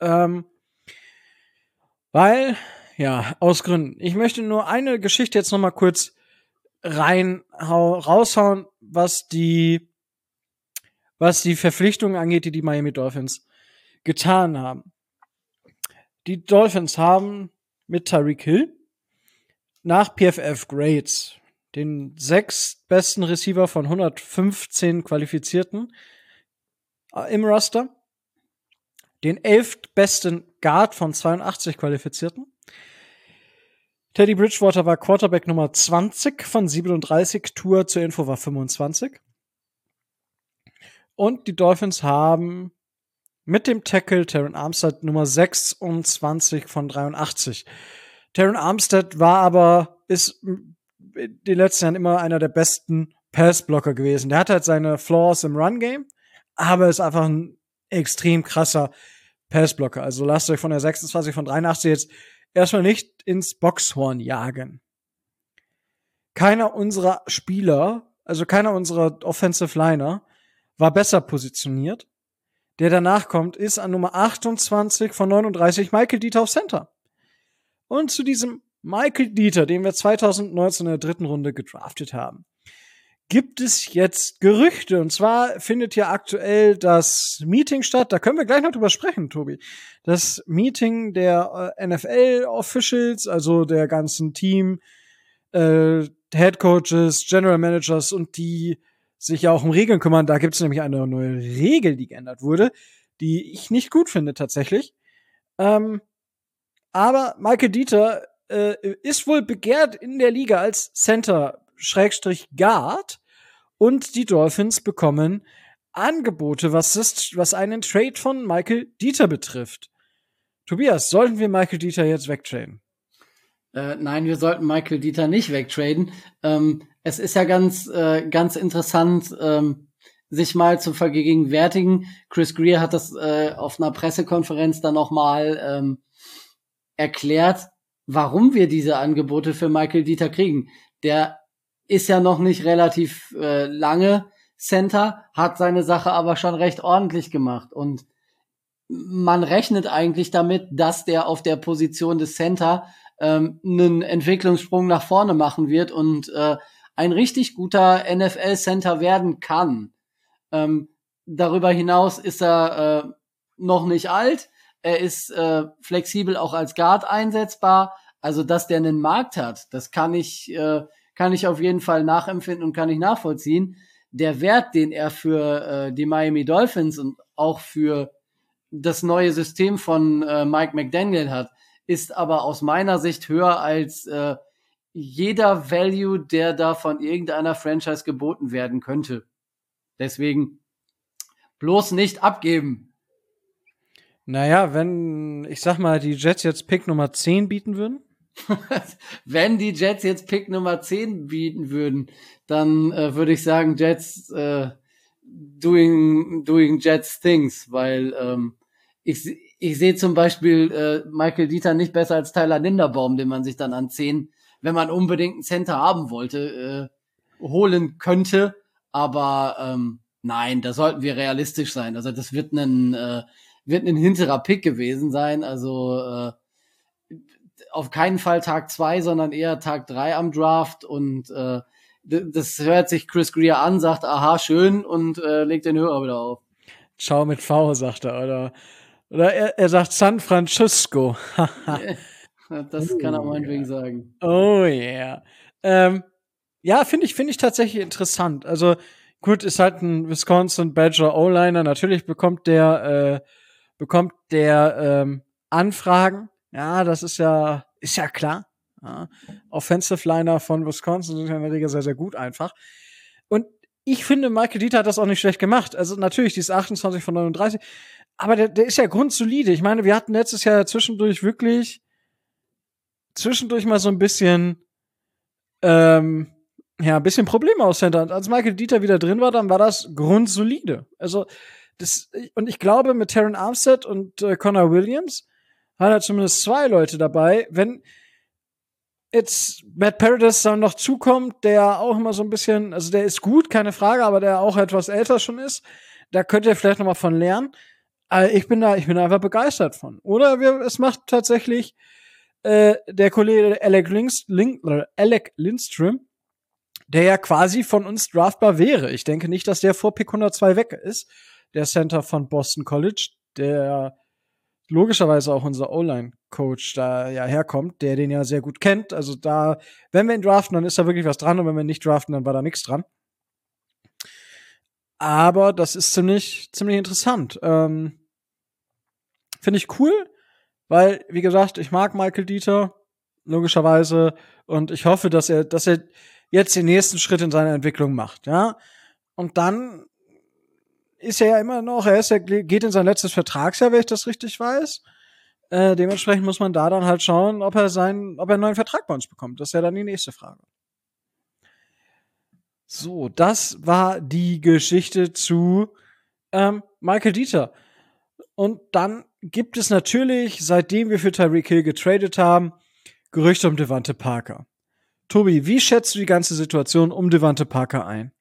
Weil, ja, aus Gründen. Ich möchte nur eine Geschichte jetzt noch mal kurz raushauen, was die Verpflichtungen angeht, die Miami Dolphins getan haben. Die Dolphins haben mit Tyreek Hill nach PFF Grades den 6. besten Receiver von 115 Qualifizierten im Roster, den 11. besten Guard von 82 Qualifizierten. Teddy Bridgewater war Quarterback Nummer 20 von 37, Tour zur Info war 25. Und die Dolphins haben mit dem Tackle Terron Armstead Nummer 26 von 83. Terron Armstead ist in den letzten Jahren immer einer der besten Passblocker gewesen. Der hat halt seine Flaws im Run-Game, aber ist einfach ein extrem krasser Passblocker. Also lasst euch von der 26 von 83 jetzt erstmal nicht ins Boxhorn jagen. Keiner unserer Spieler, also keiner unserer Offensive Liner, war besser positioniert. Der danach kommt, ist an Nummer 28 von 39 Michael Dieter auf Center. Und zu diesem Michael Dieter, den wir 2019 in der 3. Runde gedraftet haben, gibt es jetzt Gerüchte. Und zwar findet ja aktuell das Meeting statt. Da können wir gleich noch drüber sprechen, Tobi. Das Meeting der NFL-Officials, also der ganzen Team, Head Coaches, General Managers und die sich ja auch um Regeln kümmern. Da gibt es nämlich eine neue Regel, die geändert wurde, die ich nicht gut finde tatsächlich. Aber Michael Dieter ist wohl begehrt in der Liga als Center/Guard und die Dolphins bekommen Angebote, was einen Trade von Michael Dieter betrifft. Tobias, sollten wir Michael Dieter jetzt wegtraden? Nein, wir sollten Michael Dieter nicht wegtraden. Es ist ja ganz interessant, sich mal zu vergegenwärtigen. Chris Grier hat das auf einer Pressekonferenz dann nochmal erklärt, warum wir diese Angebote für Michael Dieter kriegen. Der ist ja noch nicht relativ lange Center, hat seine Sache aber schon recht ordentlich gemacht. Und man rechnet eigentlich damit, dass der auf der Position des Center einen Entwicklungssprung nach vorne machen wird und ein richtig guter NFL-Center werden kann. Darüber hinaus ist er noch nicht alt. Er ist flexibel auch als Guard einsetzbar. Also, dass der einen Markt hat, das kann ich auf jeden Fall nachempfinden und kann ich nachvollziehen. Der Wert, den er für die Miami Dolphins und auch für das neue System von Mike McDaniel hat, ist aber aus meiner Sicht höher als jeder Value, der da von irgendeiner Franchise geboten werden könnte. Deswegen bloß nicht abgeben. Naja, wenn, ich sag mal, die Jets jetzt Pick Nummer 10 bieten würden? Wenn die Jets jetzt Pick Nummer 10 bieten würden, dann würde ich sagen, Jets doing Jets things, weil ich sehe zum Beispiel Michael Dieter nicht besser als Tyler Linderbaum, den man sich dann an 10, wenn man unbedingt einen Center haben wollte, holen könnte. Aber nein, da sollten wir realistisch sein. Also das wird ein hinterer Pick gewesen sein. Also auf keinen Fall Tag 2, sondern eher Tag 3 am Draft. Und das hört sich Chris Grier an, sagt, aha, schön, und legt den Hörer wieder auf. Ciao mit V, sagt er, oder er sagt San Francisco. Das kann er meinetwegen sagen. Oh yeah. Ja, finde ich tatsächlich interessant. Also gut, ist halt ein Wisconsin Badger O-Liner. Natürlich bekommt der bekommt der Anfragen. Ja, das ist ja klar. Ja. Offensive Liner von Wisconsin sind ja in der Regel sehr, sehr gut einfach. Und ich finde, Michael Dieter hat das auch nicht schlecht gemacht. Also natürlich, dieses 28 von 39. Aber der ist ja grundsolide. Ich meine, wir hatten letztes Jahr zwischendurch mal so ein bisschen ein bisschen Probleme aus Center. Und als Michael Dieter wieder drin war, dann war das grundsolide. Also, und ich glaube, mit Terran Armstead und Connor Williams hat er zumindest 2 Leute dabei. Wenn jetzt Matt Paradis dann noch zukommt, der auch immer so ein bisschen, also der ist gut, keine Frage, aber der auch etwas älter schon ist, da könnt ihr vielleicht noch mal von lernen. Also ich bin da einfach begeistert von. Oder es macht tatsächlich der Kollege Alec Lindstrom, der ja quasi von uns draftbar wäre. Ich denke nicht, dass der vor Pick 102 weg ist, der Center von Boston College, der logischerweise auch unser O-Line-Coach da ja herkommt, der den ja sehr gut kennt. Also da, wenn wir ihn draften, dann ist da wirklich was dran, und wenn wir ihn nicht draften, dann war da nichts dran. Aber das ist ziemlich interessant. Finde ich cool, weil, wie gesagt, ich mag Michael Dieter, logischerweise, und ich hoffe, dass er jetzt den nächsten Schritt in seiner Entwicklung macht, ja. Und dann ist er ja immer noch, geht in sein letztes Vertragsjahr, wenn ich das richtig weiß. Dementsprechend muss man da dann halt schauen, ob er einen neuen Vertrag bei uns bekommt. Das ist ja dann die nächste Frage. So, das war die Geschichte zu Michael Dieter. Und dann gibt es natürlich, seitdem wir für Tyreek Hill getradet haben, Gerüchte um Devante Parker. Tobi, wie schätzt du die ganze Situation um Devante Parker ein?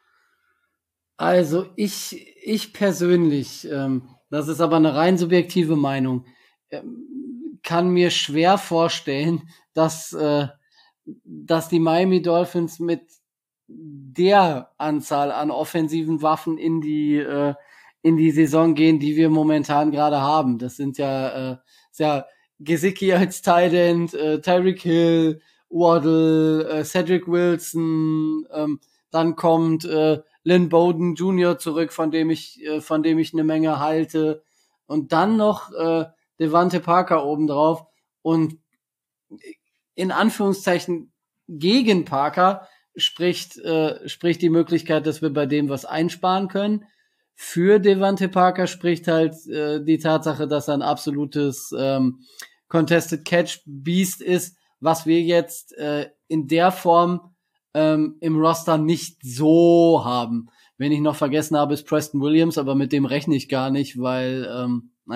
Also ich persönlich, das ist aber eine rein subjektive Meinung, kann mir schwer vorstellen, dass die Miami Dolphins mit der Anzahl an offensiven Waffen in die Saison gehen, die wir momentan gerade haben. Das sind ja Gesicki als Tight End, Tyreek Hill, Waddle, Cedric Wilson, dann kommt Lynn Bowden Jr. zurück, von dem ich eine Menge halte, und dann noch Devante Parker obendrauf, und in Anführungszeichen gegen Parker spricht die Möglichkeit, dass wir bei dem was einsparen können. Für Devante Parker spricht halt die Tatsache, dass er ein absolutes Contested Catch Beast ist, was wir jetzt in der Form im Roster nicht so haben. Wenn ich noch vergessen habe, ist Preston Williams, aber mit dem rechne ich gar nicht, weil,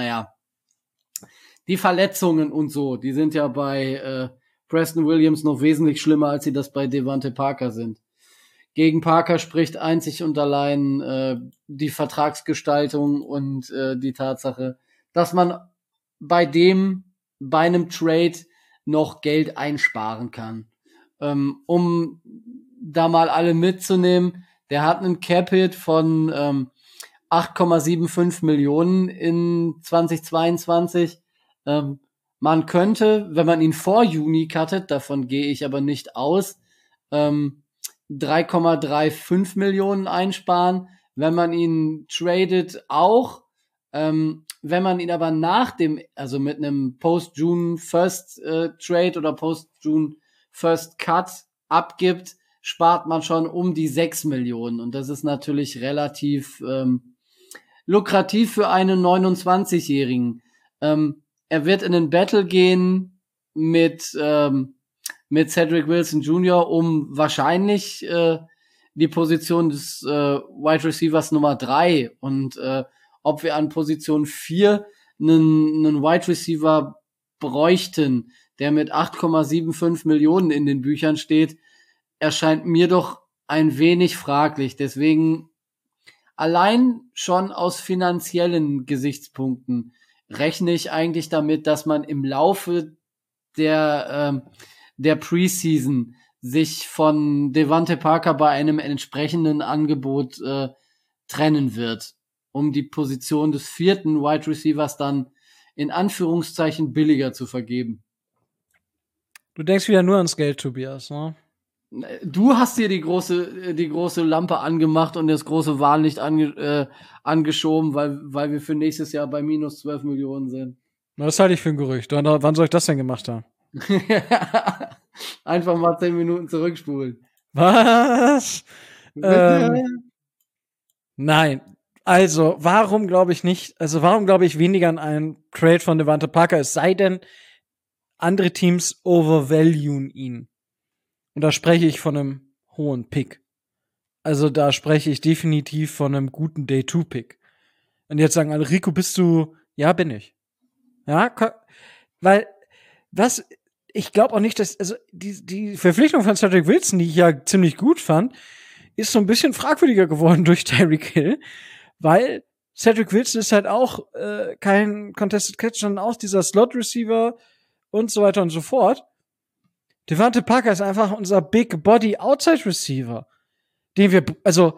die Verletzungen und so, die sind ja bei Preston Williams noch wesentlich schlimmer, als sie das bei Devante Parker sind. Gegen Parker spricht einzig und allein die Vertragsgestaltung und die Tatsache, dass man bei einem Trade noch Geld einsparen kann. Um da mal alle mitzunehmen, der hat einen Cap-Hit von 8,75 Millionen in 2022. Man könnte, wenn man ihn vor Juni cuttet, davon gehe ich aber nicht aus, 3,35 Millionen einsparen. Wenn man ihn tradet auch, wenn man ihn aber mit einem Post-June First Trade oder Post-June First Cut abgibt, spart man schon um die 6 Millionen. Und das ist natürlich relativ lukrativ für einen 29-Jährigen. Er wird in den Battle gehen mit Cedric Wilson Jr. um wahrscheinlich die Position des Wide Receivers Nummer 3. Und ob wir an Position 4 einen Wide Receiver bräuchten, der mit 8,75 Millionen in den Büchern steht, erscheint mir doch ein wenig fraglich. Deswegen allein schon aus finanziellen Gesichtspunkten rechne ich eigentlich damit, dass man im Laufe der Preseason sich von Devante Parker bei einem entsprechenden Angebot trennen wird, um die Position des 4. Wide Receivers dann in Anführungszeichen billiger zu vergeben. Du denkst wieder nur ans Geld, Tobias, ne? Du hast dir die große Lampe angemacht und das große Warnlicht angeschoben, weil wir für nächstes Jahr bei minus 12 Millionen sind. Das halte ich für ein Gerücht. Wann soll ich das denn gemacht haben? Einfach mal 10 Minuten zurückspulen. Was? Nein. Also, warum glaube ich weniger an einen Trade von Devonta Parker, es sei denn, andere Teams overvaluen ihn. Und da spreche ich von einem hohen Pick. Also da spreche ich definitiv von einem guten Day-2-Pick. Und jetzt sagen alle, Rico, bist du? Ja, bin ich. Ja, weil ich glaube auch nicht, dass, also die Verpflichtung von Cedric Wilson, die ich ja ziemlich gut fand, ist so ein bisschen fragwürdiger geworden durch Tyreek Hill, weil Cedric Wilson ist halt auch kein Contested Catch, sondern auch dieser Slot-Receiver und so weiter und so fort. Devonta Parker ist einfach unser Big Body Outside Receiver, den wir, also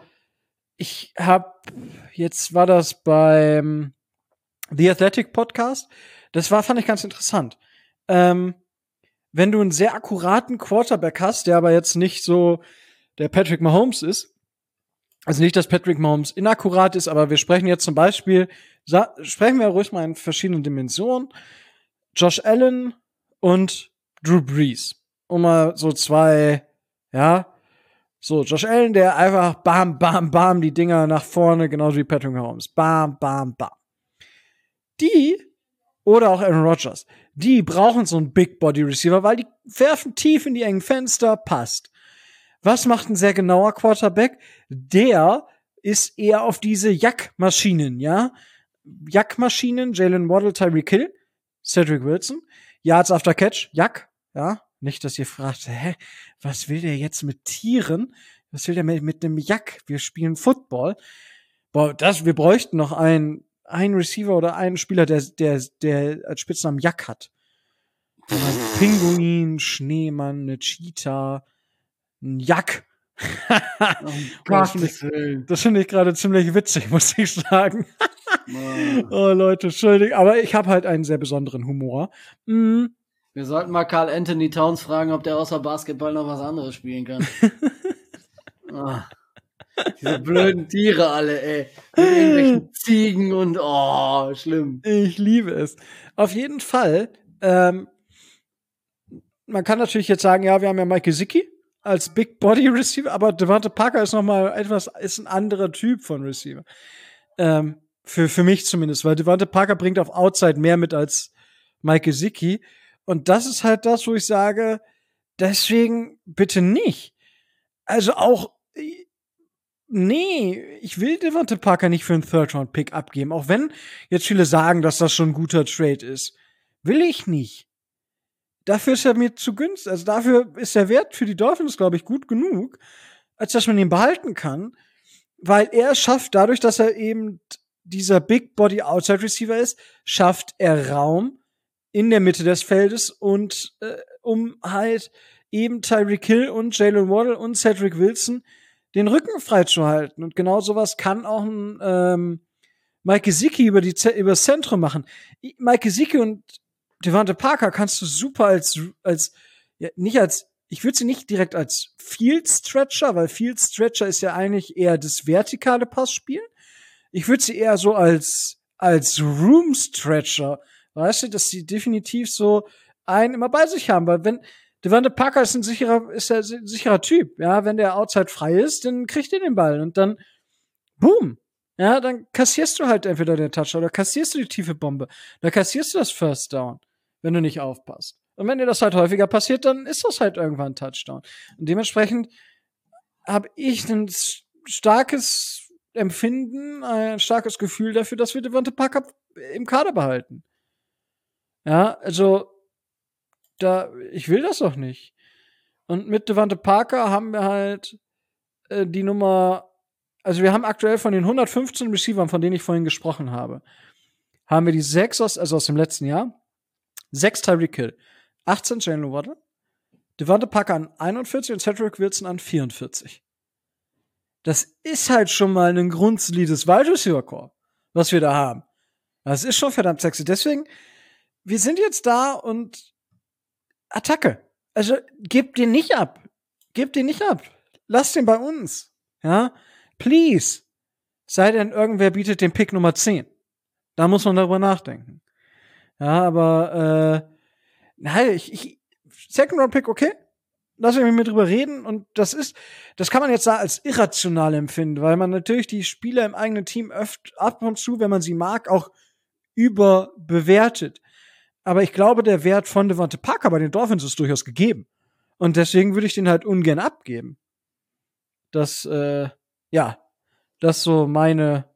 jetzt war das beim The Athletic Podcast, fand ich ganz interessant. Wenn du einen sehr akkuraten Quarterback hast, der aber jetzt nicht so der Patrick Mahomes ist, also nicht, dass Patrick Mahomes inakkurat ist, aber wir sprechen jetzt zum Beispiel, sprechen wir ruhig mal in verschiedenen Dimensionen, Josh Allen und Drew Brees. Um mal so zwei, ja, so Josh Allen, der einfach bam, bam, bam die Dinger nach vorne, genauso wie Patrick Mahomes. Bam, bam, bam. Die, oder auch Aaron Rodgers, die brauchen so einen Big Body Receiver, weil die werfen tief in die engen Fenster, passt. Was macht ein sehr genauer Quarterback? Der ist eher auf diese Jack-Maschinen, ja? Jack-Maschinen, Jalen Waddle, Tyreek Hill, Cedric Wilson, Yards after Catch, Jack, ja? Nicht, dass ihr fragt, was will der jetzt mit Tieren? Was will der mit einem Jack? Wir spielen Football. Boah, wir bräuchten noch einen Receiver oder einen Spieler, der als Spitznamen Jack hat. Ein Pinguin, Schneemann, eine Cheetah, ein Jack. Das finde ich gerade ziemlich witzig, muss ich sagen. Oh, Leute, Entschuldigung, aber ich habe halt einen sehr besonderen Humor. Wir sollten mal Karl Anthony Towns fragen, ob der außer Basketball noch was anderes spielen kann. Diese blöden Tiere alle, ey. Mit irgendwelchen Ziegen und schlimm. Ich liebe es. Auf jeden Fall, man kann natürlich jetzt sagen, ja, wir haben ja Mike Gesicki als Big Body Receiver, aber Devonta Parker ist ist ein anderer Typ von Receiver. Für mich zumindest, weil Devonta Parker bringt auf Outside mehr mit als Mike Gesicki. Und das ist halt das, wo ich sage, deswegen bitte nicht. Also auch, nee, ich will Devonta Parker nicht für einen Third-Round-Pick abgeben, auch wenn jetzt viele sagen, dass das schon ein guter Trade ist. Will ich nicht. Dafür ist er mir zu günstig, also dafür ist der Wert für die Dolphins, glaube ich, gut genug, als dass man ihn behalten kann, weil er schafft, dadurch, dass er eben dieser Big Body Outside Receiver ist, schafft er Raum in der Mitte des Feldes und um halt eben Tyreek Hill und Jalen Waddle und Cedric Wilson den Rücken freizuhalten. Und genau sowas kann auch ein Mike Gesicki über das Zentrum machen. Mike Gesicki und Devonta Parker kannst du super ich würde sie nicht direkt als Field Stretcher, weil Field Stretcher ist ja eigentlich eher das vertikale Passspiel. Ich würde sie eher so als Room Stretcher, weißt du, dass sie definitiv so einen immer bei sich haben, weil wenn Devonta Parker ist ein sicherer Typ, ja, wenn der Outside frei ist, dann kriegt er den Ball und dann boom. Ja, dann kassierst du halt entweder den Touchdown oder kassierst du die tiefe Bombe. Da kassierst du das First Down, wenn du nicht aufpasst. Und wenn dir das halt häufiger passiert, dann ist das halt irgendwann ein Touchdown. Und dementsprechend habe ich ein starkes Empfinden, ein starkes Gefühl dafür, dass wir Devonta Parker im Kader behalten. Ja, also ich will das doch nicht. Und mit Devonta Parker haben wir halt die Nummer. Also wir haben aktuell von den 115 Receivern, von denen ich vorhin gesprochen habe, haben wir die 6 aus dem letzten Jahr. 6 Tyreek Hill, 18 Jalen Waddle, Devonta Parker an 41 und Cedric Wilson an 44. Das ist halt schon mal ein grundsolides Wide Receiver Core, was wir da haben. Das ist schon verdammt sexy. Deswegen, wir sind jetzt da und Attacke. Also gebt den nicht ab. gebt den nicht ab. Lasst den bei uns. Ja, please. Sei denn, irgendwer bietet den Pick Nummer 10. Da muss man darüber nachdenken. Ja, aber nein, Second Round Pick, okay. Lass mich mit drüber reden. Und das kann man jetzt als irrational empfinden, weil man natürlich die Spieler im eigenen Team ab und zu, wenn man sie mag, auch überbewertet. Aber ich glaube, der Wert von Devontae Parker bei den Dolphins ist durchaus gegeben. Und deswegen würde ich den halt ungern abgeben. Das ist so meine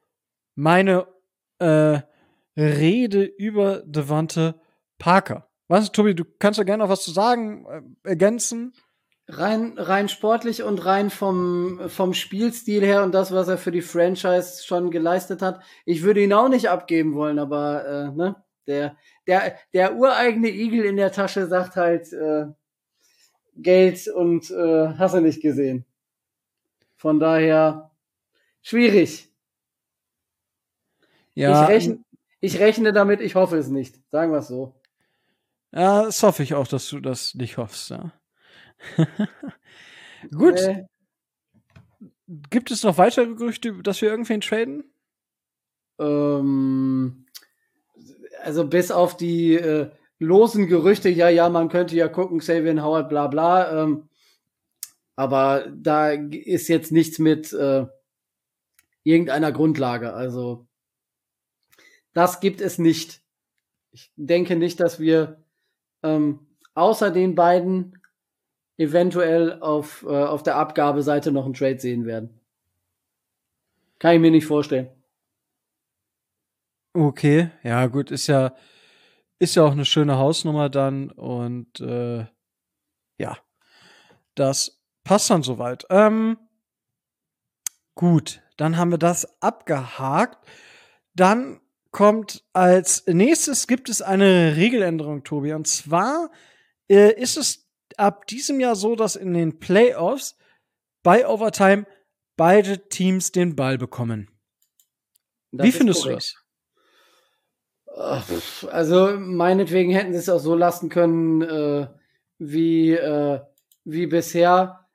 Rede über Devontae Parker. Was, Tobi, du kannst ja gerne noch was zu sagen, ergänzen? Rein sportlich und rein vom Spielstil her und das, was er für die Franchise schon geleistet hat. Ich würde ihn auch nicht abgeben wollen, aber der ureigene Igel in der Tasche sagt halt Geld und hast du nicht gesehen. Von daher schwierig. Ja, ich rechne damit, ich hoffe es nicht. Sagen wir es so. Ja, das hoffe ich auch, dass du das nicht hoffst. Ja. Gut. Gibt es noch weitere Gerüchte, dass wir irgendwen traden? Also bis auf die losen Gerüchte, ja, man könnte ja gucken, Xavier Howard, bla bla. Aber da ist jetzt nichts mit irgendeiner Grundlage. Also das gibt es nicht. Ich denke nicht, dass wir außer den beiden eventuell auf der Abgabeseite noch einen Trade sehen werden. Kann ich mir nicht vorstellen. Okay, ja gut, ist ja auch eine schöne Hausnummer dann und ja, das passt dann soweit. Gut, dann haben wir das abgehakt. Dann kommt als nächstes gibt es eine Regeländerung, Tobi. Und zwar ist es ab diesem Jahr so, dass in den Playoffs bei Overtime beide Teams den Ball bekommen. Wie findest du das? Also meinetwegen hätten sie es auch so lassen können, wie bisher.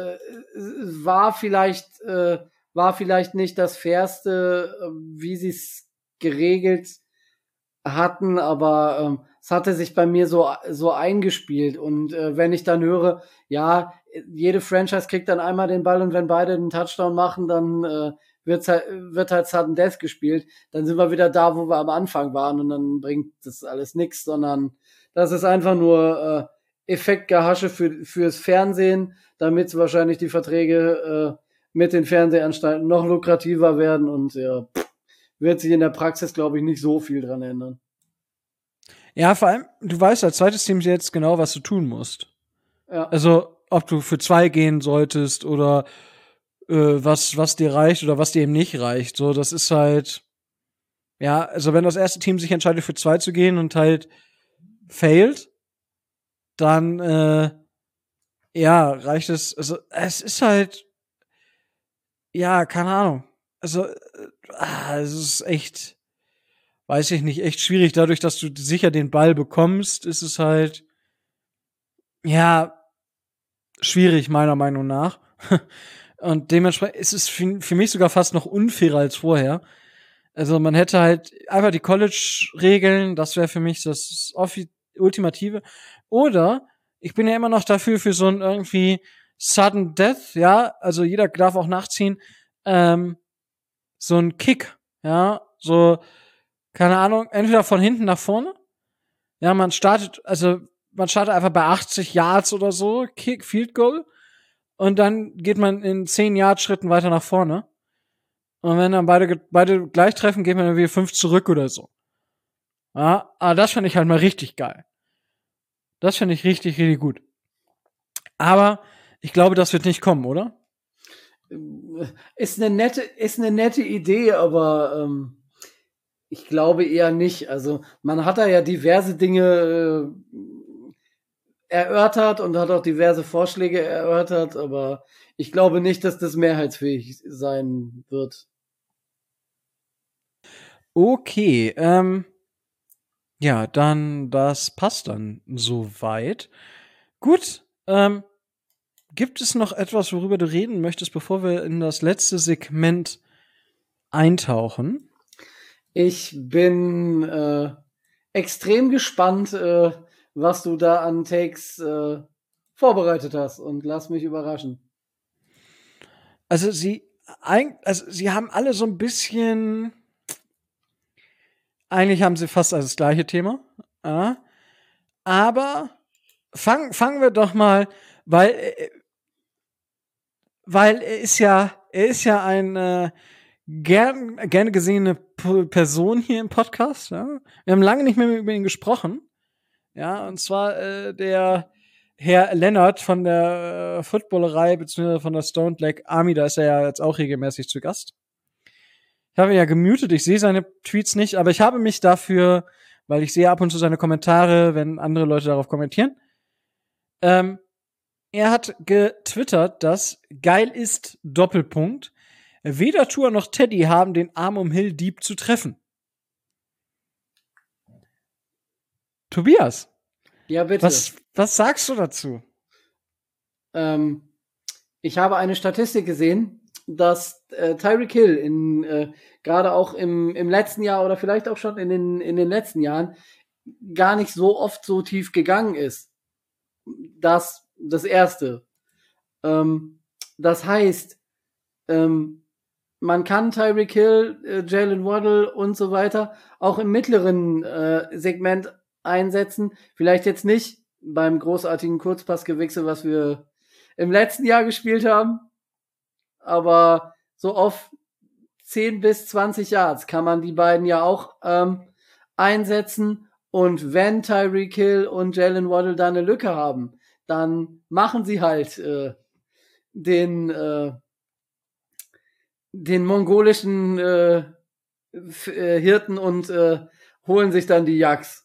War vielleicht nicht das Fairste, wie sie es geregelt hatten, aber es hatte sich bei mir so eingespielt. Und wenn ich dann höre, ja, jede Franchise kriegt dann einmal den Ball und wenn beide einen Touchdown machen, dann wird halt Sudden Death gespielt, dann sind wir wieder da, wo wir am Anfang waren und dann bringt das alles nichts, sondern das ist einfach nur Effektgehasche fürs Fernsehen, damit wahrscheinlich die Verträge mit den Fernsehanstalten noch lukrativer werden und ja, wird sich in der Praxis, glaube ich, nicht so viel dran ändern. Ja, vor allem, du weißt als zweites Team jetzt genau, was du tun musst. Ja. Also, ob du für 2 gehen solltest oder was dir reicht oder was dir eben nicht reicht. So, das ist halt, ja, also wenn das erste Team sich entscheidet, für 2 zu gehen und halt failt, dann, ja, reicht es, also, es ist halt, ja, keine Ahnung. Also, es ist echt, weiß ich nicht, echt schwierig. Dadurch, dass du sicher den Ball bekommst, ist es halt, ja, schwierig, meiner Meinung nach. Und dementsprechend ist es für mich sogar fast noch unfairer als vorher. Also man hätte halt einfach die College-Regeln, das wäre für mich das Ultimative. Oder ich bin ja immer noch dafür für so ein irgendwie Sudden Death, ja, also jeder darf auch nachziehen, so ein Kick, ja, so, keine Ahnung, entweder von hinten nach vorne, ja, man startet einfach bei 80 Yards oder so, Kick, Field Goal, und dann geht man in 10 Yard Schritten weiter nach vorne. Und wenn dann beide gleich treffen, geht man dann wieder 5 zurück oder so. Ja, aber das fand ich halt mal richtig geil. Das finde ich richtig, richtig gut. Aber ich glaube, das wird nicht kommen, oder? Ist eine nette Idee, aber ich glaube eher nicht. Also man hat da ja diverse Dinge erörtert und hat auch diverse Vorschläge erörtert, aber ich glaube nicht, dass das mehrheitsfähig sein wird. Okay, ja, dann, das passt dann soweit. Gut, gibt es noch etwas, worüber du reden möchtest, bevor wir in das letzte Segment eintauchen? Ich bin extrem gespannt, was du da an Takes vorbereitet hast, und lass mich überraschen. Also sie haben alle so ein bisschen, eigentlich haben sie fast das gleiche Thema, aber fangen wir doch mal, weil er ist ja ein gerne gesehene Person hier im Podcast. Ja? Wir haben lange nicht mehr über ihn gesprochen. Ja, und zwar der Herr Lennart von der Footballerei bzw. von der Stoned Leg Army. Da ist er ja jetzt auch regelmäßig zu Gast. Ich habe ihn ja gemutet. Ich sehe seine Tweets nicht, aber ich habe mich dafür, weil ich sehe ab und zu seine Kommentare, wenn andere Leute darauf kommentieren. Er hat getwittert, dass geil ist, Doppelpunkt, weder Tua noch Teddy haben den Arm um Hill Deep zu treffen. Tobias. Ja, bitte. Was sagst du dazu? Ich habe eine Statistik gesehen, dass Tyreek Hill gerade auch im letzten Jahr oder vielleicht auch schon in den letzten Jahren gar nicht so oft so tief gegangen ist. Das Erste. Das heißt, man kann Tyreek Hill, Jalen Waddle und so weiter auch im mittleren Segment einsetzen. Vielleicht jetzt nicht beim großartigen Kurzpassgewechsel, was wir im letzten Jahr gespielt haben, aber so auf 10 bis 20 Yards kann man die beiden ja auch einsetzen. Und wenn Tyreek Hill und Jalen Waddle da eine Lücke haben, dann machen sie halt den mongolischen Hirten und holen sich dann die Yaks.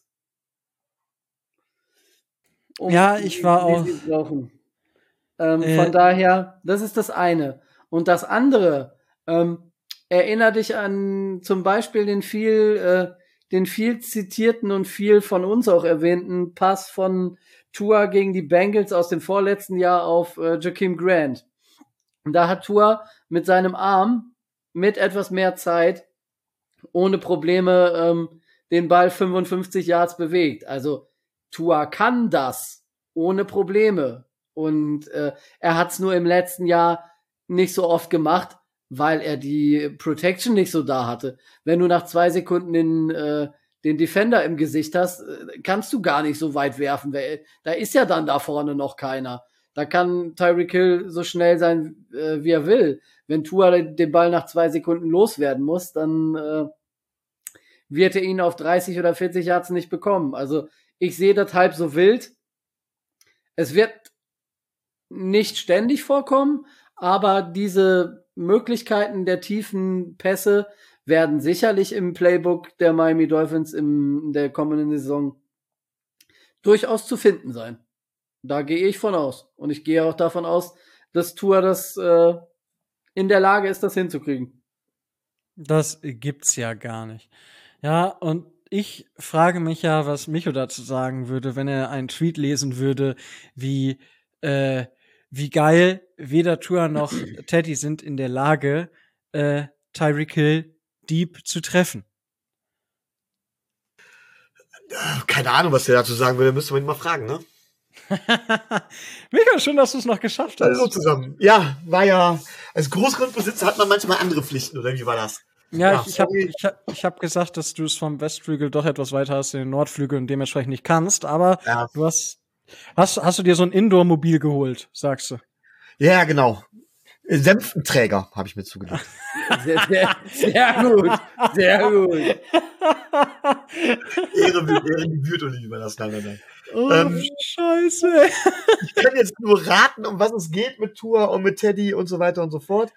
Ja, ich war auch. Von daher, das ist das eine. Und das andere, erinnere dich an zum Beispiel den viel zitierten und viel von uns auch erwähnten Pass von Tua gegen die Bengals aus dem vorletzten Jahr auf Jakeem Grant. Und da hat Tua mit seinem Arm mit etwas mehr Zeit ohne Probleme den Ball 55 Yards bewegt. Also Tua kann das ohne Probleme. Und er hat es nur im letzten Jahr nicht so oft gemacht, weil er die Protection nicht so da hatte. Wenn du nach 2 Sekunden den Defender im Gesicht hast, kannst du gar nicht so weit werfen. Da ist ja dann da vorne noch keiner. Da kann Tyreek Hill so schnell sein, wie er will. Wenn Tua den Ball nach 2 Sekunden loswerden muss, dann wird er ihn auf 30 oder 40 Yards nicht bekommen. Also ich sehe das halb so wild. Es wird nicht ständig vorkommen, aber diese Möglichkeiten der tiefen Pässe werden sicherlich im Playbook der Miami Dolphins in der kommenden Saison durchaus zu finden sein. Da gehe ich von aus. Und ich gehe auch davon aus, dass Tua das in der Lage ist, das hinzukriegen. Das gibt's ja gar nicht. Ja, und ich frage mich ja, was Micho dazu sagen würde, wenn er einen Tweet lesen würde, wie geil weder Tua noch Teddy sind in der Lage, Tyreek Hill deep zu treffen. Keine Ahnung, was der dazu sagen würde, müsste man ihn mal fragen, ne? Micho, schön, dass du es noch geschafft hast. Also zusammen. Ja, war ja, als Großgrundbesitzer hat man manchmal andere Pflichten, oder wie war das? Ja, ich hab gesagt, dass du es vom Westflügel doch etwas weiter hast, den Nordflügel, und dementsprechend nicht kannst, aber ja. Du hast du dir so ein Indoor-Mobil geholt, sagst du? Ja, genau. Senfträger habe ich mir zugelegt. Sehr gut, sehr gut. Ehre gebührt und nicht überlassen. Nein. Oh, Scheiße. Ich kann jetzt nur raten, um was es geht mit Tua und mit Teddy und so weiter und so fort.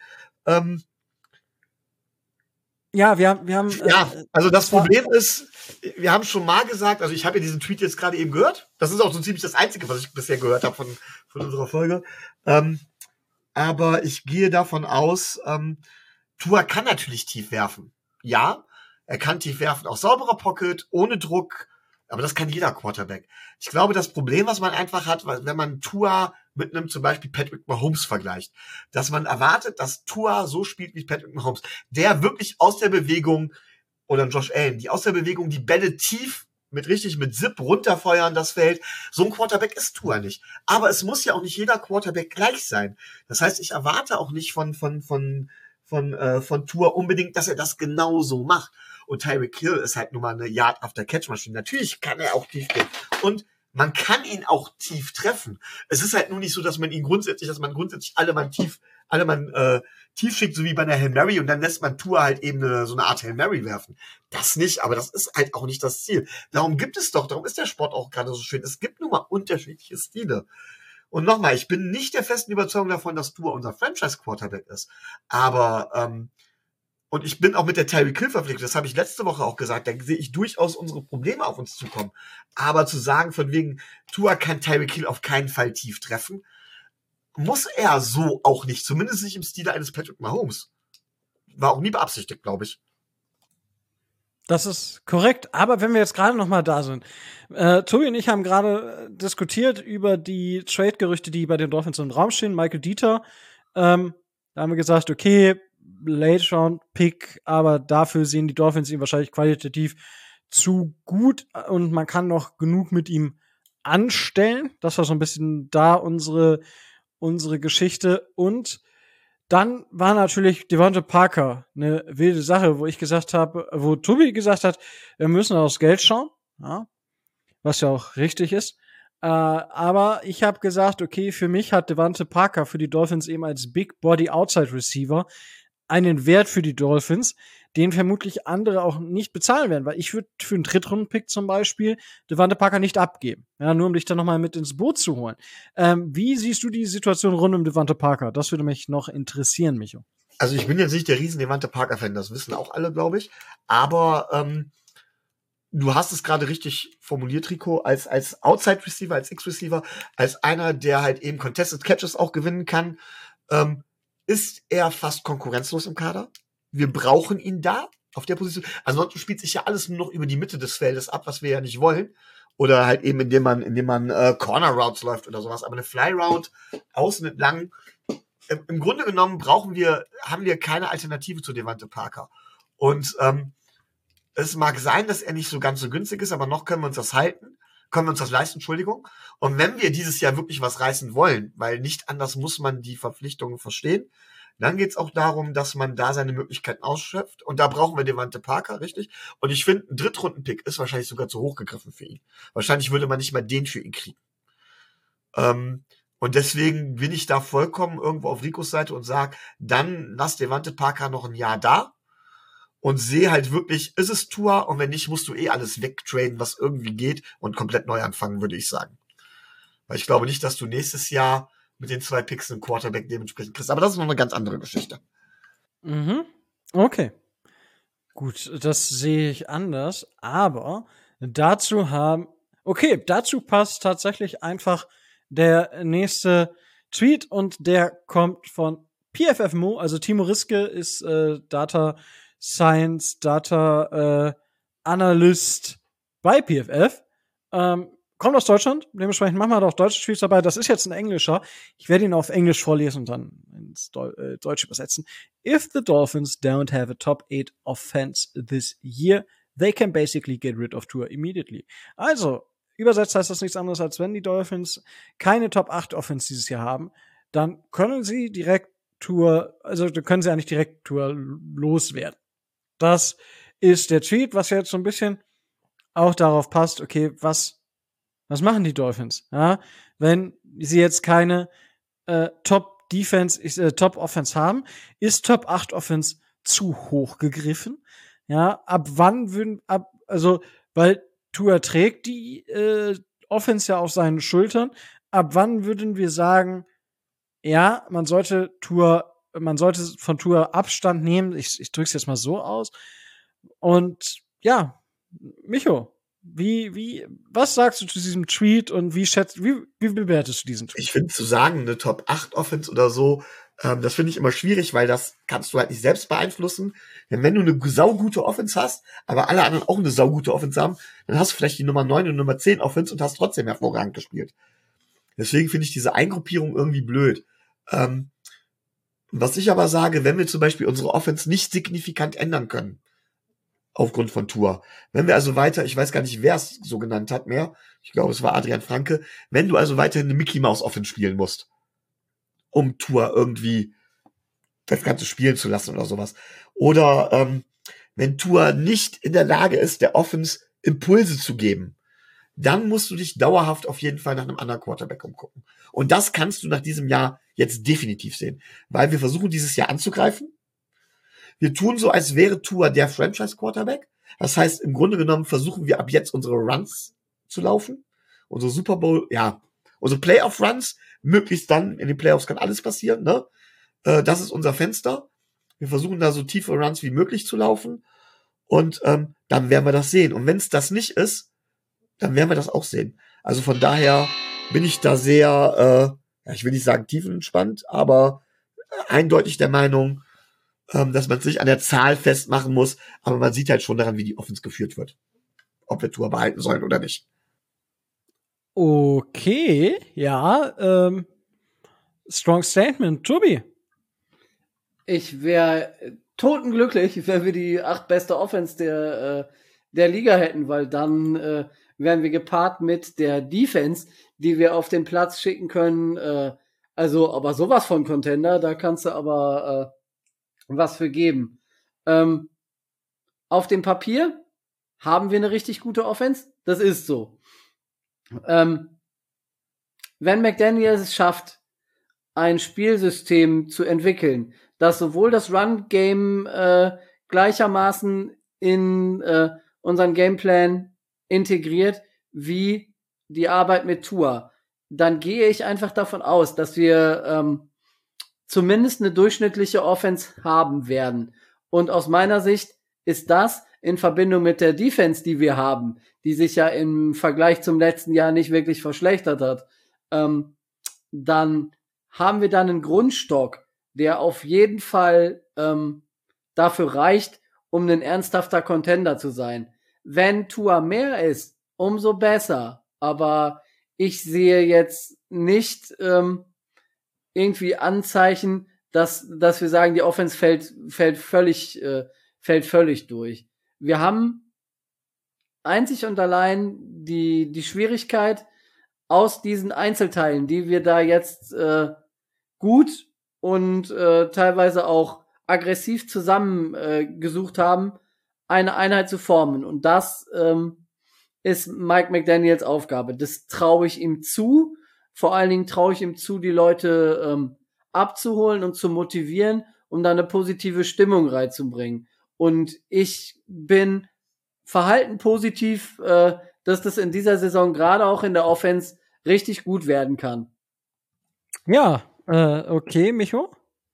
Ja, wir haben. Ja, also das Problem ist, wir haben schon mal gesagt, also ich habe ja diesen Tweet jetzt gerade eben gehört. Das ist auch so ziemlich das Einzige, was ich bisher gehört habe von unserer Folge. Aber ich gehe davon aus, Tua kann natürlich tief werfen. Ja, er kann tief werfen, auch sauberer Pocket, ohne Druck. Aber das kann jeder Quarterback. Ich glaube, das Problem, was man einfach hat, wenn man Tua mit einem zum Beispiel Patrick Mahomes vergleicht. Dass man erwartet, dass Tua so spielt wie Patrick Mahomes, der wirklich aus der Bewegung, oder Josh Allen, die aus der Bewegung die Bälle tief mit Zip runterfeuern, das Feld. So ein Quarterback ist Tua nicht. Aber es muss ja auch nicht jeder Quarterback gleich sein. Das heißt, ich erwarte auch nicht von Tua unbedingt, dass er das genauso macht. Und Tyreek Hill ist halt nun mal eine Yard-After-Catch-Maschine. Natürlich kann er auch tief gehen. Und man kann ihn auch tief treffen. Es ist halt nur nicht so, dass man grundsätzlich alle Mann tief schickt, so wie bei einer Hail Mary, und dann lässt man Tua halt eben so eine Art Hail Mary werfen. Das nicht, aber das ist halt auch nicht das Ziel. Darum ist der Sport auch gerade so schön. Es gibt nun mal unterschiedliche Stile. Und nochmal, ich bin nicht der festen Überzeugung davon, dass Tua unser Franchise-Quarterback ist. Aber, und ich bin auch mit der Tyreek Hill verpflichtet, das habe ich letzte Woche auch gesagt, da sehe ich durchaus unsere Probleme auf uns zukommen. Aber zu sagen, von wegen, Tua kann Tyreek Hill auf keinen Fall tief treffen, muss er so auch nicht, zumindest nicht im Stile eines Patrick Mahomes. War auch nie beabsichtigt, glaube ich. Das ist korrekt, aber wenn wir jetzt gerade noch mal da sind, Tobi und ich haben gerade diskutiert über die Trade-Gerüchte, die bei den Dolphins im Raum stehen. Michael Dieter, da haben wir gesagt, okay, Late-Round-Pick, aber dafür sehen die Dolphins ihn wahrscheinlich qualitativ zu gut und man kann noch genug mit ihm anstellen. Das war so ein bisschen da unsere Geschichte. Und dann war natürlich Devonta Parker eine wilde Sache, wo Tobi gesagt hat, wir müssen aufs Geld schauen, ja, was ja auch richtig ist. Aber ich habe gesagt, okay, für mich hat Devonta Parker für die Dolphins eben als Big Body Outside Receiver einen Wert für die Dolphins, den vermutlich andere auch nicht bezahlen werden, weil ich würde für einen Drittrunden-Pick zum Beispiel Devonta Parker nicht abgeben. Ja, nur um dich dann noch mal mit ins Boot zu holen. Wie siehst du die Situation rund um Devonta Parker? Das würde mich noch interessieren, Micho. Also ich bin jetzt nicht der riesen Devonta Parker-Fan, das wissen auch alle, glaube ich. Aber du hast es gerade richtig formuliert, Rico, als Outside-Receiver, als X-Receiver, als einer, der halt eben Contested Catches auch gewinnen kann, ist er fast konkurrenzlos im Kader. Wir brauchen ihn da auf der Position. Ansonsten spielt sich ja alles nur noch über die Mitte des Feldes ab, was wir ja nicht wollen. Oder halt eben, indem man Corner Routes läuft oder sowas. Aber eine Fly Route außen entlang. Im Grunde genommen haben wir keine Alternative zu Devonta Parker. Und es mag sein, dass er nicht so ganz so günstig ist, aber noch können wir uns das leisten, Entschuldigung. Und wenn wir dieses Jahr wirklich was reißen wollen, weil nicht anders muss man die Verpflichtungen verstehen, dann geht's auch darum, dass man da seine Möglichkeiten ausschöpft. Und da brauchen wir Devonta Parker, richtig? Und ich finde, ein Drittrunden-Pick ist wahrscheinlich sogar zu hoch gegriffen für ihn. Wahrscheinlich würde man nicht mal den für ihn kriegen. Und deswegen bin ich da vollkommen irgendwo auf Ricos Seite und sage, dann lass Devonta Parker noch ein Jahr da und sehe halt wirklich, ist es Tua? Und wenn nicht, musst du alles wegtraden, was irgendwie geht und komplett neu anfangen, würde ich sagen. Weil ich glaube nicht, dass du nächstes Jahr mit den 2 Picks einen Quarterback dementsprechend kriegst. Aber das ist noch eine ganz andere Geschichte. Mhm. Okay. Gut, das sehe ich anders. Aber dazu passt tatsächlich einfach der nächste Tweet und der kommt von PFFMO. Also Timo Riske ist Data Science, Data Analyst bei PFF. Kommt aus Deutschland, dementsprechend machen wir auch deutsche Tweets dabei. Das ist jetzt ein englischer. Ich werde ihn auf Englisch vorlesen und dann ins Deutsch übersetzen. If the Dolphins don't have a top 8 offense this year, they can basically get rid of Tua immediately. Also, übersetzt heißt das nichts anderes, als wenn die Dolphins keine Top 8 Offense dieses Jahr haben, dann können sie eigentlich direkt Tua loswerden. Das ist der Tweet, was jetzt so ein bisschen auch darauf passt, okay, was machen die Dolphins? Ja, wenn sie jetzt keine Top-Offense haben, ist Top 8 Offense zu hoch gegriffen? Ja, weil Tua trägt die Offense ja auf seinen Schultern. Ab wann würden wir sagen, ja, man sollte von Tua Abstand nehmen? Ich drück's jetzt mal so aus. Und ja, Micho, was sagst du zu diesem Tweet und wie bewertest du diesen Tweet? Ich finde zu sagen, eine Top 8 Offense oder so, das finde ich immer schwierig, weil das kannst du halt nicht selbst beeinflussen. Denn wenn du eine saugute Offense hast, aber alle anderen auch eine saugute Offense haben, dann hast du vielleicht die Nummer 9 und Nummer 10 Offense und hast trotzdem hervorragend gespielt. Deswegen finde ich diese Eingruppierung irgendwie blöd. Was ich aber sage, wenn wir zum Beispiel unsere Offense nicht signifikant ändern können, aufgrund von Tua, wenn wir also weiter, ich weiß gar nicht, wer es so genannt hat mehr, ich glaube, es war Adrian Franke, wenn du also weiterhin eine Mickey Mouse Offense spielen musst, um Tua irgendwie das Ganze spielen zu lassen oder sowas. Oder wenn Tua nicht in der Lage ist, der Offense Impulse zu geben, dann musst du dich dauerhaft auf jeden Fall nach einem anderen Quarterback umgucken. Und das kannst du nach diesem Jahr jetzt definitiv sehen, weil wir versuchen dieses Jahr anzugreifen. Wir tun so, als wäre Tua der Franchise-Quarterback. Das heißt, im Grunde genommen versuchen wir ab jetzt unsere Runs zu laufen. Unsere Super Bowl, unsere Playoff-Runs. Möglichst dann, in den Playoffs kann alles passieren, ne? Das ist unser Fenster. Wir versuchen da so tiefe Runs wie möglich zu laufen. Und dann werden wir das sehen. Und wenn es das nicht ist, dann werden wir das auch sehen. Also von daher bin ich da sehr, ich will nicht sagen tiefenentspannt, aber eindeutig der Meinung, dass man sich an der Zahl festmachen muss, aber man sieht halt schon daran, wie die Offense geführt wird. Ob wir Tua behalten sollen oder nicht. Okay, ja, strong statement. Tobi? Ich wäre totenglücklich, wenn wir die 8 beste Offense der Liga hätten, weil dann wären wir gepaart mit der Defense, die wir auf den Platz schicken können. Aber sowas von Contender, da kannst du aber was für geben. Auf dem Papier haben wir eine richtig gute Offense. Das ist so. Wenn McDaniel es schafft, ein Spielsystem zu entwickeln, das sowohl das Run-Game gleichermaßen in unseren Gameplan integriert, wie die Arbeit mit Tua, dann gehe ich einfach davon aus, dass wir zumindest eine durchschnittliche Offense haben werden. Und aus meiner Sicht ist das in Verbindung mit der Defense, die wir haben, die sich ja im Vergleich zum letzten Jahr nicht wirklich verschlechtert hat, dann haben wir dann einen Grundstock, der auf jeden Fall dafür reicht, um ein ernsthafter Contender zu sein. Wenn Tua mehr ist, umso besser. Aber ich sehe jetzt nicht irgendwie Anzeichen, dass wir sagen, die Offense fällt völlig durch. Wir haben einzig und allein die Schwierigkeit, aus diesen Einzelteilen, die wir da jetzt gut und teilweise auch aggressiv zusammengesucht haben, eine Einheit zu formen. Und das ist Mike McDaniels Aufgabe. Das traue ich ihm zu. Vor allen Dingen traue ich ihm zu, die Leute abzuholen und zu motivieren, um da eine positive Stimmung reinzubringen. Und ich bin verhalten positiv, dass das in dieser Saison gerade auch in der Offense richtig gut werden kann. Ja, okay, Micho?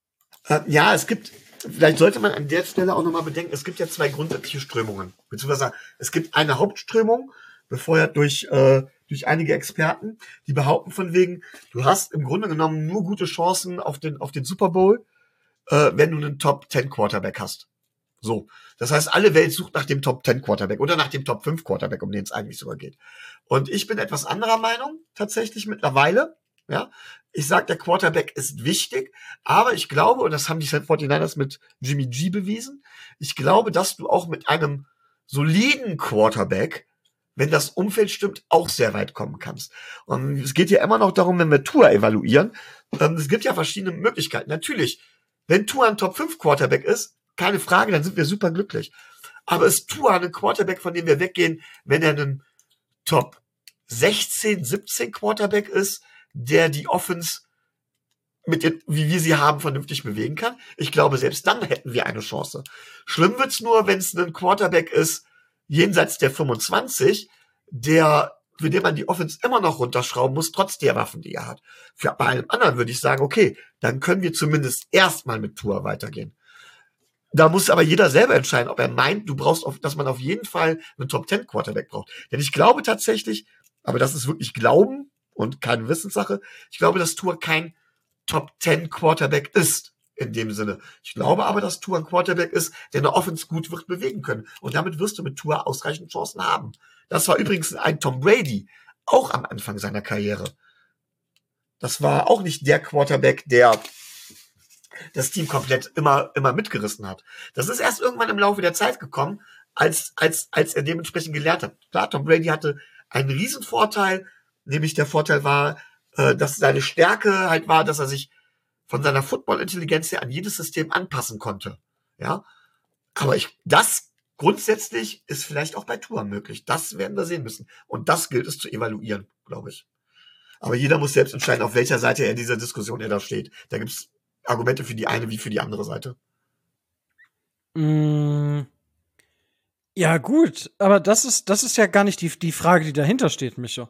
Ja, es gibt, vielleicht sollte man an der Stelle auch nochmal bedenken, es gibt ja 2 grundsätzliche Strömungen. Beziehungsweise es gibt eine Hauptströmung, befeuert durch einige Experten, die behaupten von wegen, du hast im Grunde genommen nur gute Chancen auf den Super Bowl, wenn du einen Top 10 Quarterback hast. So. Das heißt, alle Welt sucht nach dem Top 10 Quarterback oder nach dem Top 5 Quarterback, um den es eigentlich sogar geht. Und ich bin etwas anderer Meinung, tatsächlich mittlerweile. Ja, ich sage, der Quarterback ist wichtig, aber ich glaube, und das haben die 49ers mit Jimmy G bewiesen, ich glaube, dass du auch mit einem soliden Quarterback, wenn das Umfeld stimmt, auch sehr weit kommen kannst. Und es geht ja immer noch darum, wenn wir Tua evaluieren, es gibt ja verschiedene Möglichkeiten. Natürlich, wenn Tua ein Top 5 Quarterback ist, keine Frage, dann sind wir super glücklich. Aber ist Tua ein Quarterback, von dem wir weggehen, wenn er ein Top 16, 17 Quarterback ist, der die Offense wie wir sie haben, vernünftig bewegen kann? Ich glaube, selbst dann hätten wir eine Chance. Schlimm wird's nur, wenn es ein Quarterback ist, jenseits der 25, für den man die Offense immer noch runterschrauben muss, trotz der Waffen, die er hat. Bei einem anderen würde ich sagen, okay, dann können wir zumindest erstmal mit Tua weitergehen. Da muss aber jeder selber entscheiden, ob er meint, dass man auf jeden Fall einen Top-10 Quarterback braucht. Denn ich glaube tatsächlich, aber das ist wirklich Glauben und keine Wissenssache, ich glaube, dass Tua kein Top-10 Quarterback ist, in dem Sinne. Ich glaube aber, dass Tua ein Quarterback ist, der eine Offense gut wird bewegen können. Und damit wirst du mit Tua ausreichend Chancen haben. Das war übrigens ein Tom Brady, auch am Anfang seiner Karriere. Das war auch nicht der Quarterback, der das Team komplett immer mitgerissen hat. Das ist erst irgendwann im Laufe der Zeit gekommen, als er dementsprechend gelernt hat. Klar, Tom Brady hatte einen Riesenvorteil, nämlich der Vorteil war, dass seine Stärke halt war, dass er sich von seiner Football-Intelligenz her an jedes System anpassen konnte. Ja, aber das grundsätzlich ist vielleicht auch bei Tua möglich. Das werden wir sehen müssen. Und das gilt es zu evaluieren, glaube ich. Aber jeder muss selbst entscheiden, auf welcher Seite er in dieser Diskussion da steht. Da gibt's Argumente für die eine wie für die andere Seite. Ja, gut, aber das ist ja gar nicht die Frage, die dahinter steht, Micho.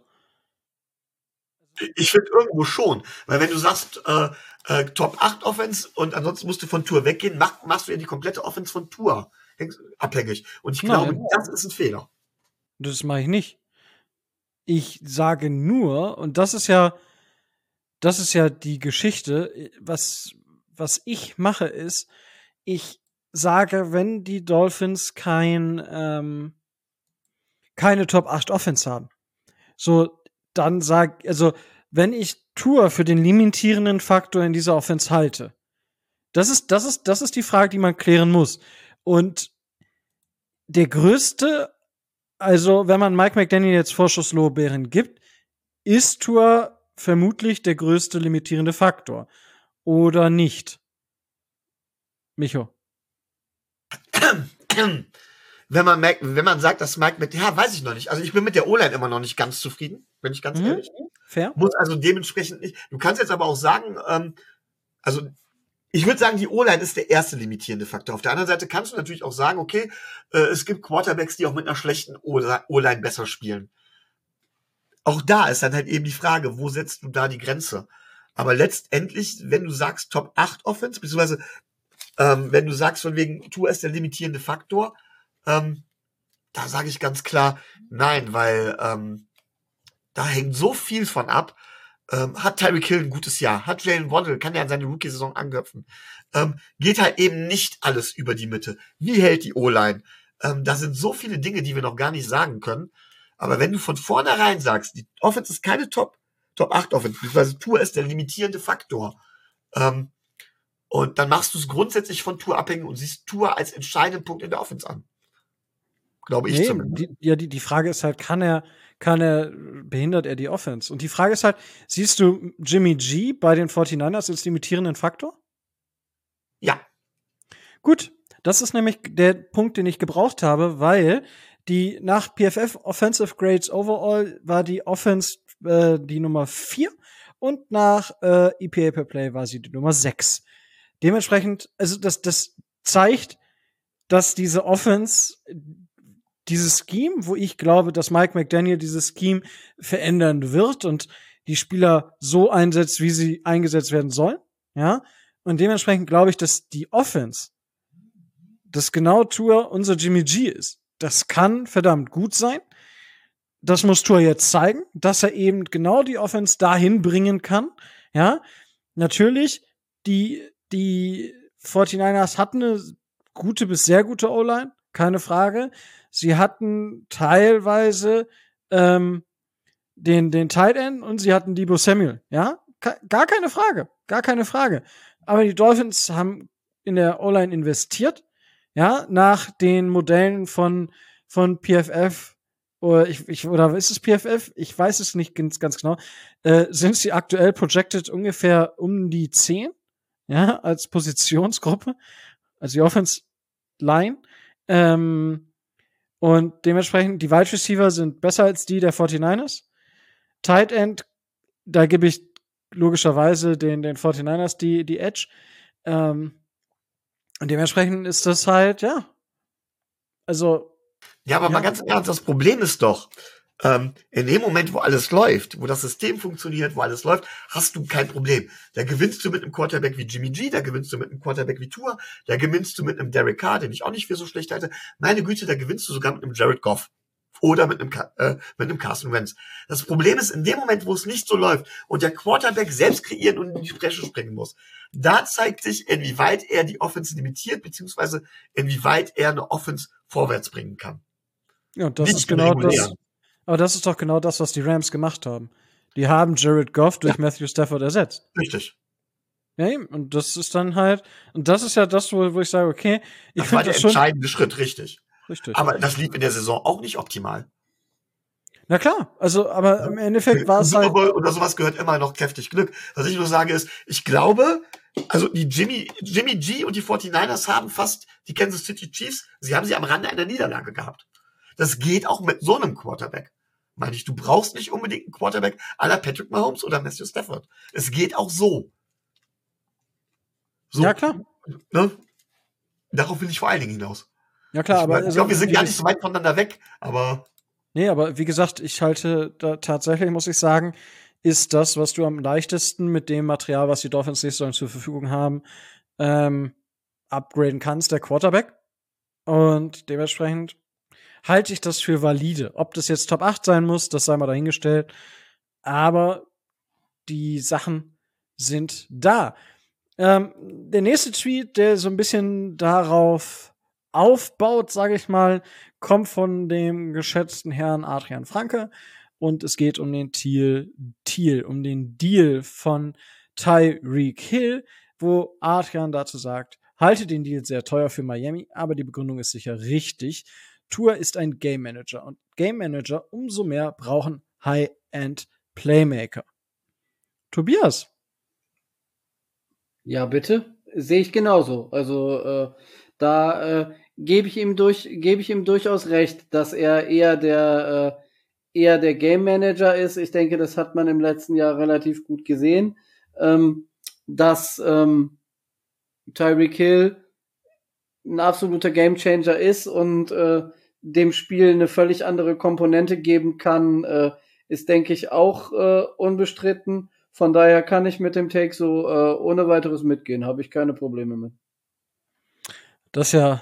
Ich finde irgendwo schon, weil wenn du sagst, Top 8 Offense und ansonsten musst du von Tua weggehen, machst du ja die komplette Offense von Tua abhängig. Und ich glaube, das ist ein Fehler. Das mache ich nicht. Ich sage nur, und das ist ja die Geschichte, was ich mache ist, ich sage, wenn die Dolphins keine Top 8 Offense haben, so, dann wenn ich Tua für den limitierenden Faktor in dieser Offense halte, das ist die Frage, die man klären muss. Und der größte, also wenn man Mike McDaniel jetzt Vorschusslorbeeren gibt, ist Tua vermutlich der größte limitierende Faktor. Oder nicht? Micho. Wenn man sagt, dass Mike McDaniel, weiß ich noch nicht. Also ich bin mit der O-Line immer noch nicht ganz zufrieden, bin ich ganz ehrlich. Fair. Muss also dementsprechend nicht. Du kannst jetzt aber auch sagen, also ich würde sagen, die O-Line ist der erste limitierende Faktor. Auf der anderen Seite kannst du natürlich auch sagen, okay, es gibt Quarterbacks, die auch mit einer schlechten O-Line besser spielen. Auch da ist dann halt eben die Frage, wo setzt du da die Grenze? Aber letztendlich, wenn du sagst Top 8 Offense, beziehungsweise wenn du sagst von wegen, Tua ist der limitierende Faktor, da sage ich ganz klar nein, weil da hängt so viel von ab. Hat Tyreek Hill ein gutes Jahr? Hat Jalen Waddle, kann er an seine Rookie-Saison angöpfen? Geht halt eben nicht alles über die Mitte. Wie hält die O-Line? Da sind so viele Dinge, die wir noch gar nicht sagen können. Aber wenn du von vornherein sagst, die Offense ist keine Top 8 Offense, beziehungsweise Tua ist der limitierende Faktor, und dann machst du es grundsätzlich von Tua abhängig und siehst Tua als entscheidenden Punkt in der Offense an. Glaube ich zumindest. Die Frage ist halt, behindert er die Offense? Und die Frage ist halt, siehst du Jimmy G bei den 49ers als limitierenden Faktor? Ja. Gut, das ist nämlich der Punkt, den ich gebraucht habe, weil nach PFF Offensive Grades Overall war die Offense die Nummer 4 und nach EPA per Play war sie die Nummer 6. Dementsprechend, also das zeigt, dass diese Offense, dieses Scheme, wo ich glaube, dass Mike McDaniel dieses Scheme verändern wird und die Spieler so einsetzt, wie sie eingesetzt werden sollen, ja, und dementsprechend glaube ich, dass die Offense, das genau Tua unser Jimmy G ist. Das kann verdammt gut sein. Das muss Tua jetzt zeigen, dass er eben genau die Offense dahin bringen kann, ja. Natürlich, die 49ers hatten eine gute bis sehr gute O-Line, keine Frage. Sie hatten teilweise den Tight End und sie hatten Deebo Samuel, ja? Gar keine Frage. Aber die Dolphins haben in der O-Line investiert, ja, nach den Modellen von PFF oder ist es PFF? Ich weiß es nicht ganz genau. Sind sie aktuell projected ungefähr um die 10? Ja, als Positionsgruppe, also die Offense Line. Und dementsprechend, die Wide Receiver sind besser als die der 49ers. Tight End, da gebe ich logischerweise den 49ers die Edge. Und dementsprechend ist das halt, ja. Also. Ja, aber mal ganz im Ernst, das Problem ist doch, in dem Moment, wo alles läuft, wo das System funktioniert, wo alles läuft, hast du kein Problem. Da gewinnst du mit einem Quarterback wie Jimmy G, da gewinnst du mit einem Quarterback wie Tua, da gewinnst du mit einem Derek Carr, den ich auch nicht für so schlecht halte. Meine Güte, da gewinnst du sogar mit einem Jared Goff oder mit einem Carson Wentz. Das Problem ist, in dem Moment, wo es nicht so läuft und der Quarterback selbst kreieren und in die Bresche springen muss, da zeigt sich, inwieweit er die Offense limitiert, beziehungsweise inwieweit er eine Offense vorwärts bringen kann. Ja, das ist genau das. Aber das ist doch genau das, was die Rams gemacht haben. Die haben Jared Goff durch Matthew Stafford ersetzt. Richtig. Ja, eben. Und das ist dann halt, und das ist ja das, wo ich sage, okay, ich Das war finde der das schon. entscheidende Schritt, richtig. Richtig. Aber das lief in der Saison auch nicht optimal. Na klar, also, aber im Endeffekt war es Super halt. Bowl oder sowas gehört immer noch kräftig Glück. Was ich nur sage ist, ich glaube, also die Jimmy G und die 49ers haben fast die Kansas City Chiefs, sie haben sie am Rande einer Niederlage gehabt. Das geht auch mit so einem Quarterback. Meine ich, du brauchst nicht unbedingt einen Quarterback à la Patrick Mahomes oder Matthew Stafford. Es geht auch so. Ja, klar. Ne? Darauf will ich vor allen Dingen hinaus. Ja, klar, aber. Ich glaube, wir sind gar nicht so weit voneinander weg, aber. Nee, aber wie gesagt, ich halte da tatsächlich, muss ich sagen, ist das, was du am leichtesten mit dem Material, was die Dolphins nächste Saison zur Verfügung haben, upgraden kannst, der Quarterback. Und dementsprechend halte ich das für valide. Ob das jetzt Top 8 sein muss, das sei mal dahingestellt. Aber die Sachen sind da. Der nächste Tweet, der so ein bisschen darauf aufbaut, sage ich mal, kommt von dem geschätzten Herrn Adrian Franke. Und es geht um den um den Deal von Tyreek Hill, wo Adrian dazu sagt, halte den Deal sehr teuer für Miami, aber die Begründung ist sicher richtig. Tua ist ein Game Manager und Game Manager umso mehr brauchen High-End Playmaker. Tobias? Ja, bitte. Sehe ich genauso. Also da gebe ich ihm durchaus recht, dass er eher der Game Manager ist. Ich denke, das hat man im letzten Jahr relativ gut gesehen, dass Tyreek Hill ein absoluter Gamechanger ist und dem Spiel eine völlig andere Komponente geben kann, ist, denke ich, auch unbestritten. Von daher kann ich mit dem Take so ohne weiteres mitgehen. Habe ich keine Probleme mit. Das ja.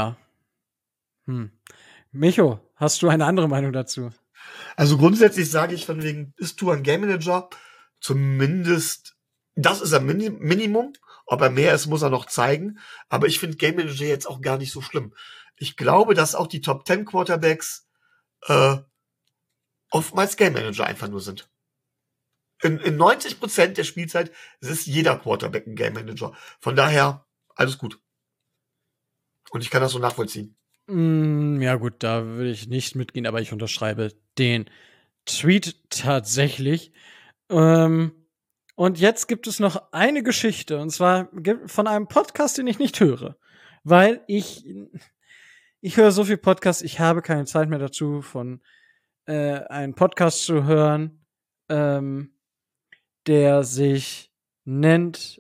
Micho, hast du eine andere Meinung dazu? Also grundsätzlich sage ich von wegen, ist Tua ein Game Manager? Zumindest, das ist ein Minimum. Ob er mehr ist, muss er noch zeigen. Aber ich finde Game Manager jetzt auch gar nicht so schlimm. Ich glaube, dass auch die Top 10 Quarterbacks oftmals Game Manager einfach nur sind. In 90% der Spielzeit ist jeder Quarterback ein Game Manager. Von daher, alles gut. Und ich kann das so nachvollziehen. Ja gut, da würde ich nicht mitgehen, aber ich unterschreibe den Tweet tatsächlich. Und jetzt gibt es noch eine Geschichte, und zwar von einem Podcast, den ich nicht höre. Weil ich höre so viel Podcasts, ich habe keine Zeit mehr dazu, von einen Podcast zu hören, der sich nennt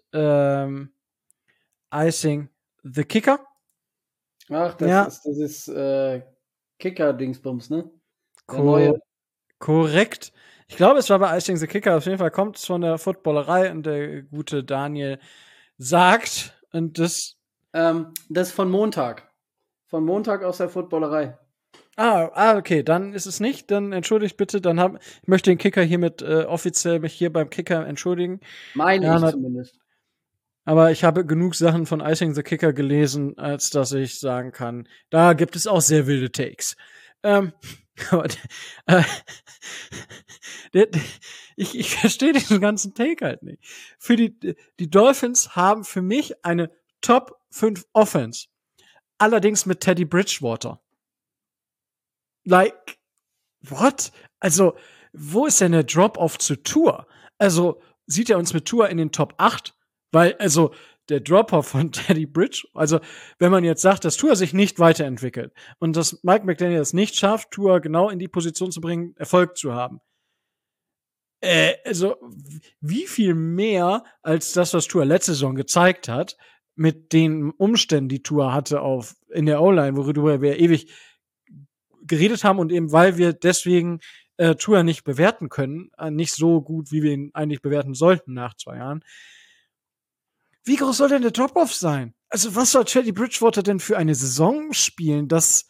Icing the Kicker. Ach, das ist Kicker-Dingsbums, ne? Korrekt. Ich glaube, es war bei Icing the Kicker. Auf jeden Fall kommt es von der Footballerei und der gute Daniel sagt, und das ist von Montag. Von Montag aus der Footballerei. Okay, dann ist es nicht. Dann entschuldigt bitte. Ich möchte den Kicker hiermit offiziell mich hier beim Kicker entschuldigen. Meine ich zumindest. Aber ich habe genug Sachen von Icing the Kicker gelesen, als dass ich sagen kann, da gibt es auch sehr wilde Takes. Ich verstehe diesen ganzen Take halt nicht. Die Dolphins haben für mich eine Top 5 Offense. Allerdings mit Teddy Bridgewater. Like, what? Also, wo ist denn der Drop-Off zu Tua? Also, sieht er uns mit Tua in den Top 8? Weil, also, der Drop-Off von Teddy also, wenn man jetzt sagt, dass Tua sich nicht weiterentwickelt und dass Mike McDaniel es nicht schafft, Tua genau in die Position zu bringen, Erfolg zu haben. Also, wie viel mehr als das, was Tua letzte Saison gezeigt hat, mit den Umständen, die Tua hatte in der O-Line, worüber wir ewig geredet haben und eben, weil wir deswegen Tua nicht bewerten können, nicht so gut, wie wir ihn eigentlich bewerten sollten nach 2 Jahren. Wie groß soll denn der Drop-Off sein? Also, was soll Teddy Bridgewater denn für eine Saison spielen?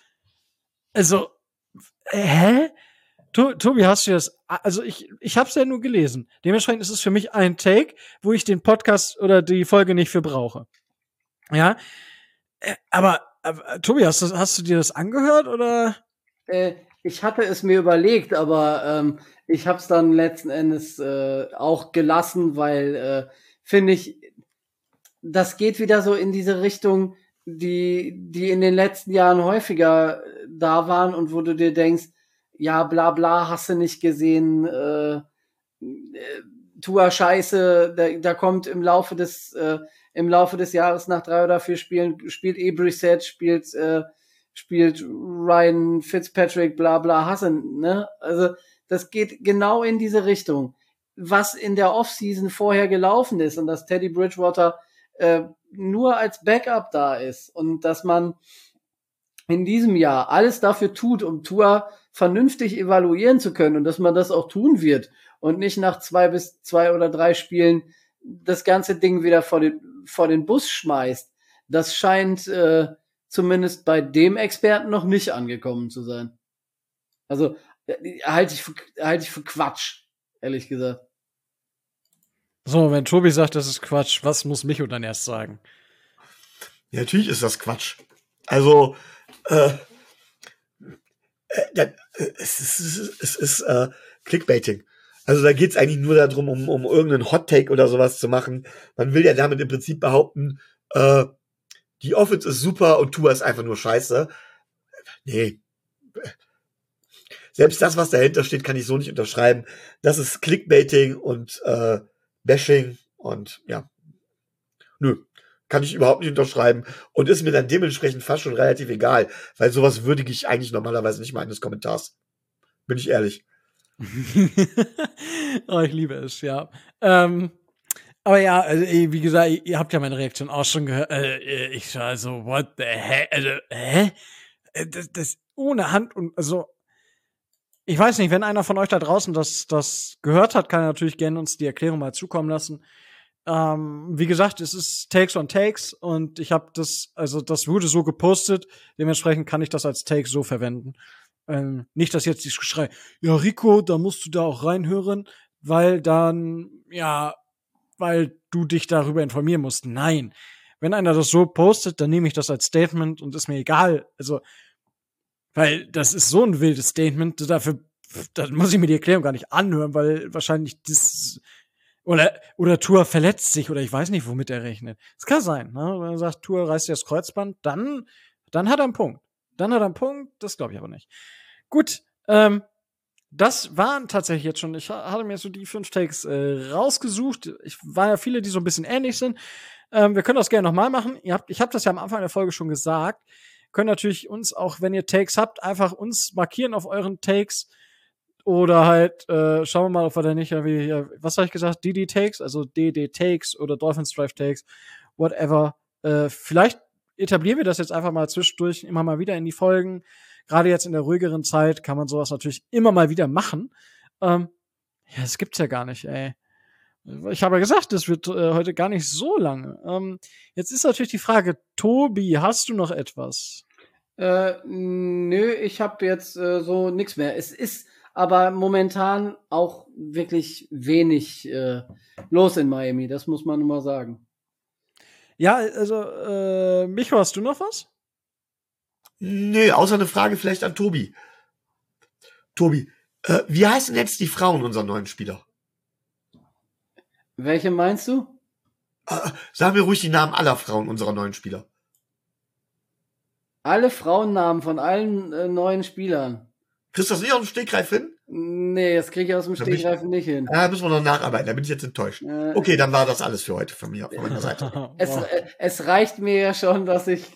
Hä? Tobi, hast du das? Also, ich hab's ja nur gelesen. Dementsprechend ist es für mich ein Take, wo ich den Podcast oder die Folge nicht für brauche. Ja? Aber Tobi, hast du dir das angehört, oder? Ich hatte es mir überlegt, aber ich habe es dann letzten Endes auch gelassen, weil finde ich, das geht wieder so in diese Richtung, die in den letzten Jahren häufiger da waren und wo du dir denkst, ja, bla bla, hast du nicht gesehen, Tua Scheiße, da kommt im Laufe des Jahres nach 3 oder 4 Spielen, spielt Brissett, spielt Ryan Fitzpatrick, bla bla, Hassen, ne? Also das geht genau in diese Richtung. Was in der Offseason vorher gelaufen ist und dass Teddy Bridgewater nur als Backup da ist und dass man in diesem Jahr alles dafür tut, um Tua vernünftig evaluieren zu können und dass man das auch tun wird und nicht nach 2 oder 3 Spielen das ganze Ding wieder vor den Bus schmeißt. Das scheint zumindest bei dem Experten noch nicht angekommen zu sein. Also halte ich für Quatsch, ehrlich gesagt. So, wenn Tobi sagt, das ist Quatsch, was muss Micho dann erst sagen? Ja, natürlich ist das Quatsch. Also, es ist Clickbaiting. Also da geht's eigentlich nur darum, um irgendeinen Hot-Take oder sowas zu machen. Man will ja damit im Prinzip behaupten, die Offense ist super und Tua ist einfach nur scheiße. Nee. Selbst das, was dahinter steht, kann ich so nicht unterschreiben. Das ist Clickbaiting und Bashing und ja. Nö. Kann ich überhaupt nicht unterschreiben und ist mir dann dementsprechend fast schon relativ egal, weil sowas würdige ich eigentlich normalerweise nicht mal eines Kommentars. Bin ich ehrlich. Oh, ich liebe es, ja. Aber ja, also, wie gesagt, ihr habt ja meine Reaktion auch schon gehört. Ich war so, what the heck? Also, hä? Das ohne Hand und, also, ich weiß nicht, wenn einer von euch da draußen das gehört hat, kann er natürlich gerne uns die Erklärung mal zukommen lassen. Wie gesagt, es ist Takes on Takes und ich habe das wurde so gepostet, dementsprechend kann ich das als Take so verwenden. Nicht, dass jetzt dieses Geschrei, ja, Rico, da musst du da auch reinhören, weil du dich darüber informieren musst. Nein. Wenn einer das so postet, dann nehme ich das als Statement und ist mir egal. Also, weil das ist so ein wildes Statement, da muss ich mir die Erklärung gar nicht anhören, weil wahrscheinlich das oder Tua verletzt sich oder ich weiß nicht, womit er rechnet. Es kann sein, ne? Wenn er sagt, Tua reißt sich das Kreuzband, dann hat er einen Punkt. Das glaube ich aber nicht. Gut, das waren tatsächlich jetzt schon, ich hatte mir so die 5 Takes rausgesucht. Ich war ja viele, die so ein bisschen ähnlich sind. Wir können das gerne nochmal machen. Ich habe das ja am Anfang der Folge schon gesagt. Könnt natürlich uns auch, wenn ihr Takes habt, einfach uns markieren auf euren Takes. Oder halt, schauen wir mal, ob wir da nicht, was habe ich gesagt? DD Takes, also DD Takes oder Dolphins Drive Takes, whatever. Vielleicht etablieren wir das jetzt einfach mal zwischendurch immer mal wieder in die Folgen. Gerade jetzt in der ruhigeren Zeit kann man sowas natürlich immer mal wieder machen. Ja, das gibt's ja gar nicht, ey. Ich habe ja gesagt, das wird heute gar nicht so lange. Jetzt ist natürlich die Frage, Tobi, hast du noch etwas? Nö, ich habe jetzt so nichts mehr. Es ist aber momentan auch wirklich wenig los in Miami, das muss man nur mal sagen. Ja, also, Micho, hast du noch was? Nee, außer eine Frage vielleicht an Tobi. Tobi, wie heißen jetzt die Frauen unserer neuen Spieler? Welche meinst du? Sag mir ruhig die Namen aller Frauen unserer neuen Spieler. Alle Frauennamen von allen neuen Spielern. Kriegst du das nicht aus dem Stegreif hin? Nee, das kriege ich aus dem Stegreif nicht hin. Da müssen wir noch nacharbeiten, da bin ich jetzt enttäuscht. Okay, dann war das alles für heute von meiner Seite. Es reicht mir ja schon, dass ich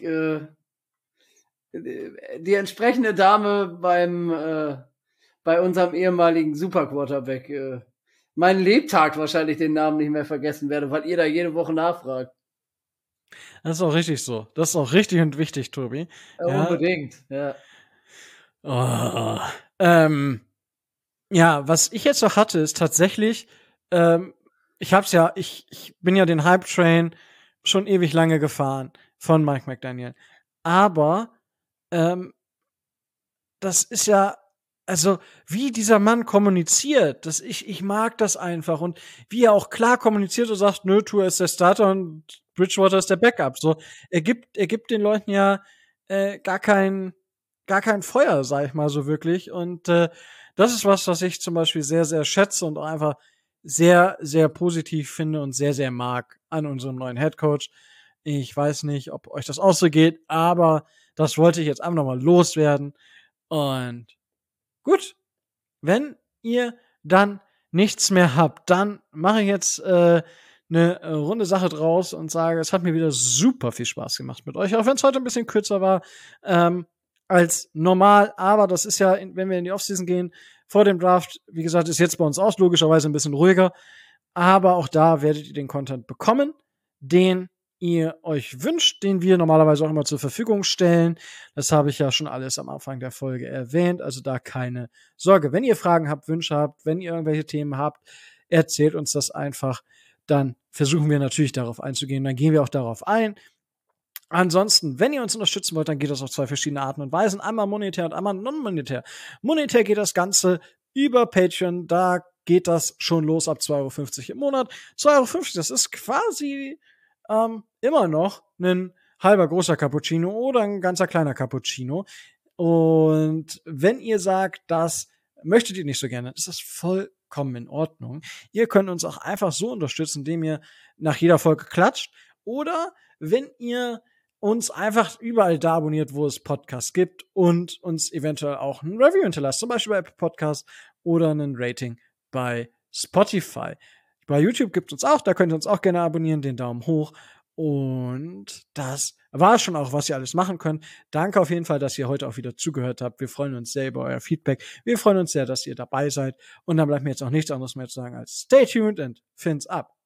die entsprechende Dame bei unserem ehemaligen Superquarterback meinen Lebtag wahrscheinlich den Namen nicht mehr vergessen werde, weil ihr da jede Woche nachfragt. Das ist auch richtig so. Das ist auch richtig und wichtig, Tobi. Ja. Unbedingt, ja. Oh, ja, was ich jetzt noch hatte, ist tatsächlich, ich bin ja den Hype-Train schon ewig lange gefahren von Mike McDaniel. Aber, das ist ja, also, wie dieser Mann kommuniziert, ich mag das einfach. Und wie er auch klar kommuniziert und sagt, nö, Tua ist der Starter und Bridgewater ist der Backup. So, er gibt den Leuten ja gar kein Feuer, sag ich mal so wirklich. Und das ist was ich zum Beispiel sehr, sehr schätze und auch einfach sehr, sehr positiv finde und sehr, sehr mag an unserem neuen Headcoach. Ich weiß nicht, ob euch das auch so geht, aber das wollte ich jetzt einfach nochmal loswerden. Und gut, wenn ihr dann nichts mehr habt, dann mache ich jetzt eine runde Sache draus und sage, es hat mir wieder super viel Spaß gemacht mit euch, auch wenn es heute ein bisschen kürzer war als normal. Aber das ist ja, wenn wir in die Offseason gehen, vor dem Draft, wie gesagt, ist jetzt bei uns auch logischerweise ein bisschen ruhiger. Aber auch da werdet ihr den Content bekommen, den ihr euch wünscht, den wir normalerweise auch immer zur Verfügung stellen. Das habe ich ja schon alles am Anfang der Folge erwähnt, also da keine Sorge. Wenn ihr Fragen habt, Wünsche habt, wenn ihr irgendwelche Themen habt, erzählt uns das einfach. Dann versuchen wir natürlich darauf einzugehen, dann gehen wir auch darauf ein. Ansonsten, wenn ihr uns unterstützen wollt, dann geht das auf 2 verschiedene Arten und Weisen. Einmal monetär und einmal non-monetär. Monetär geht das Ganze über Patreon. Da geht das schon los ab 2,50 € im Monat. 2,50 €, das ist quasi immer noch ein halber großer Cappuccino oder ein ganzer kleiner Cappuccino. Und wenn ihr sagt, das möchtet ihr nicht so gerne, ist das vollkommen in Ordnung. Ihr könnt uns auch einfach so unterstützen, indem ihr nach jeder Folge klatscht. Oder wenn ihr uns einfach überall da abonniert, wo es Podcasts gibt und uns eventuell auch ein Review hinterlasst, zum Beispiel bei Apple Podcasts oder ein Rating bei Spotify. Bei YouTube gibt es uns auch, da könnt ihr uns auch gerne abonnieren, den Daumen hoch. Und das war schon auch, was ihr alles machen könnt. Danke auf jeden Fall, dass ihr heute auch wieder zugehört habt. Wir freuen uns sehr über euer Feedback. Wir freuen uns sehr, dass ihr dabei seid. Und dann bleibt mir jetzt auch nichts anderes mehr zu sagen als stay tuned and fins up.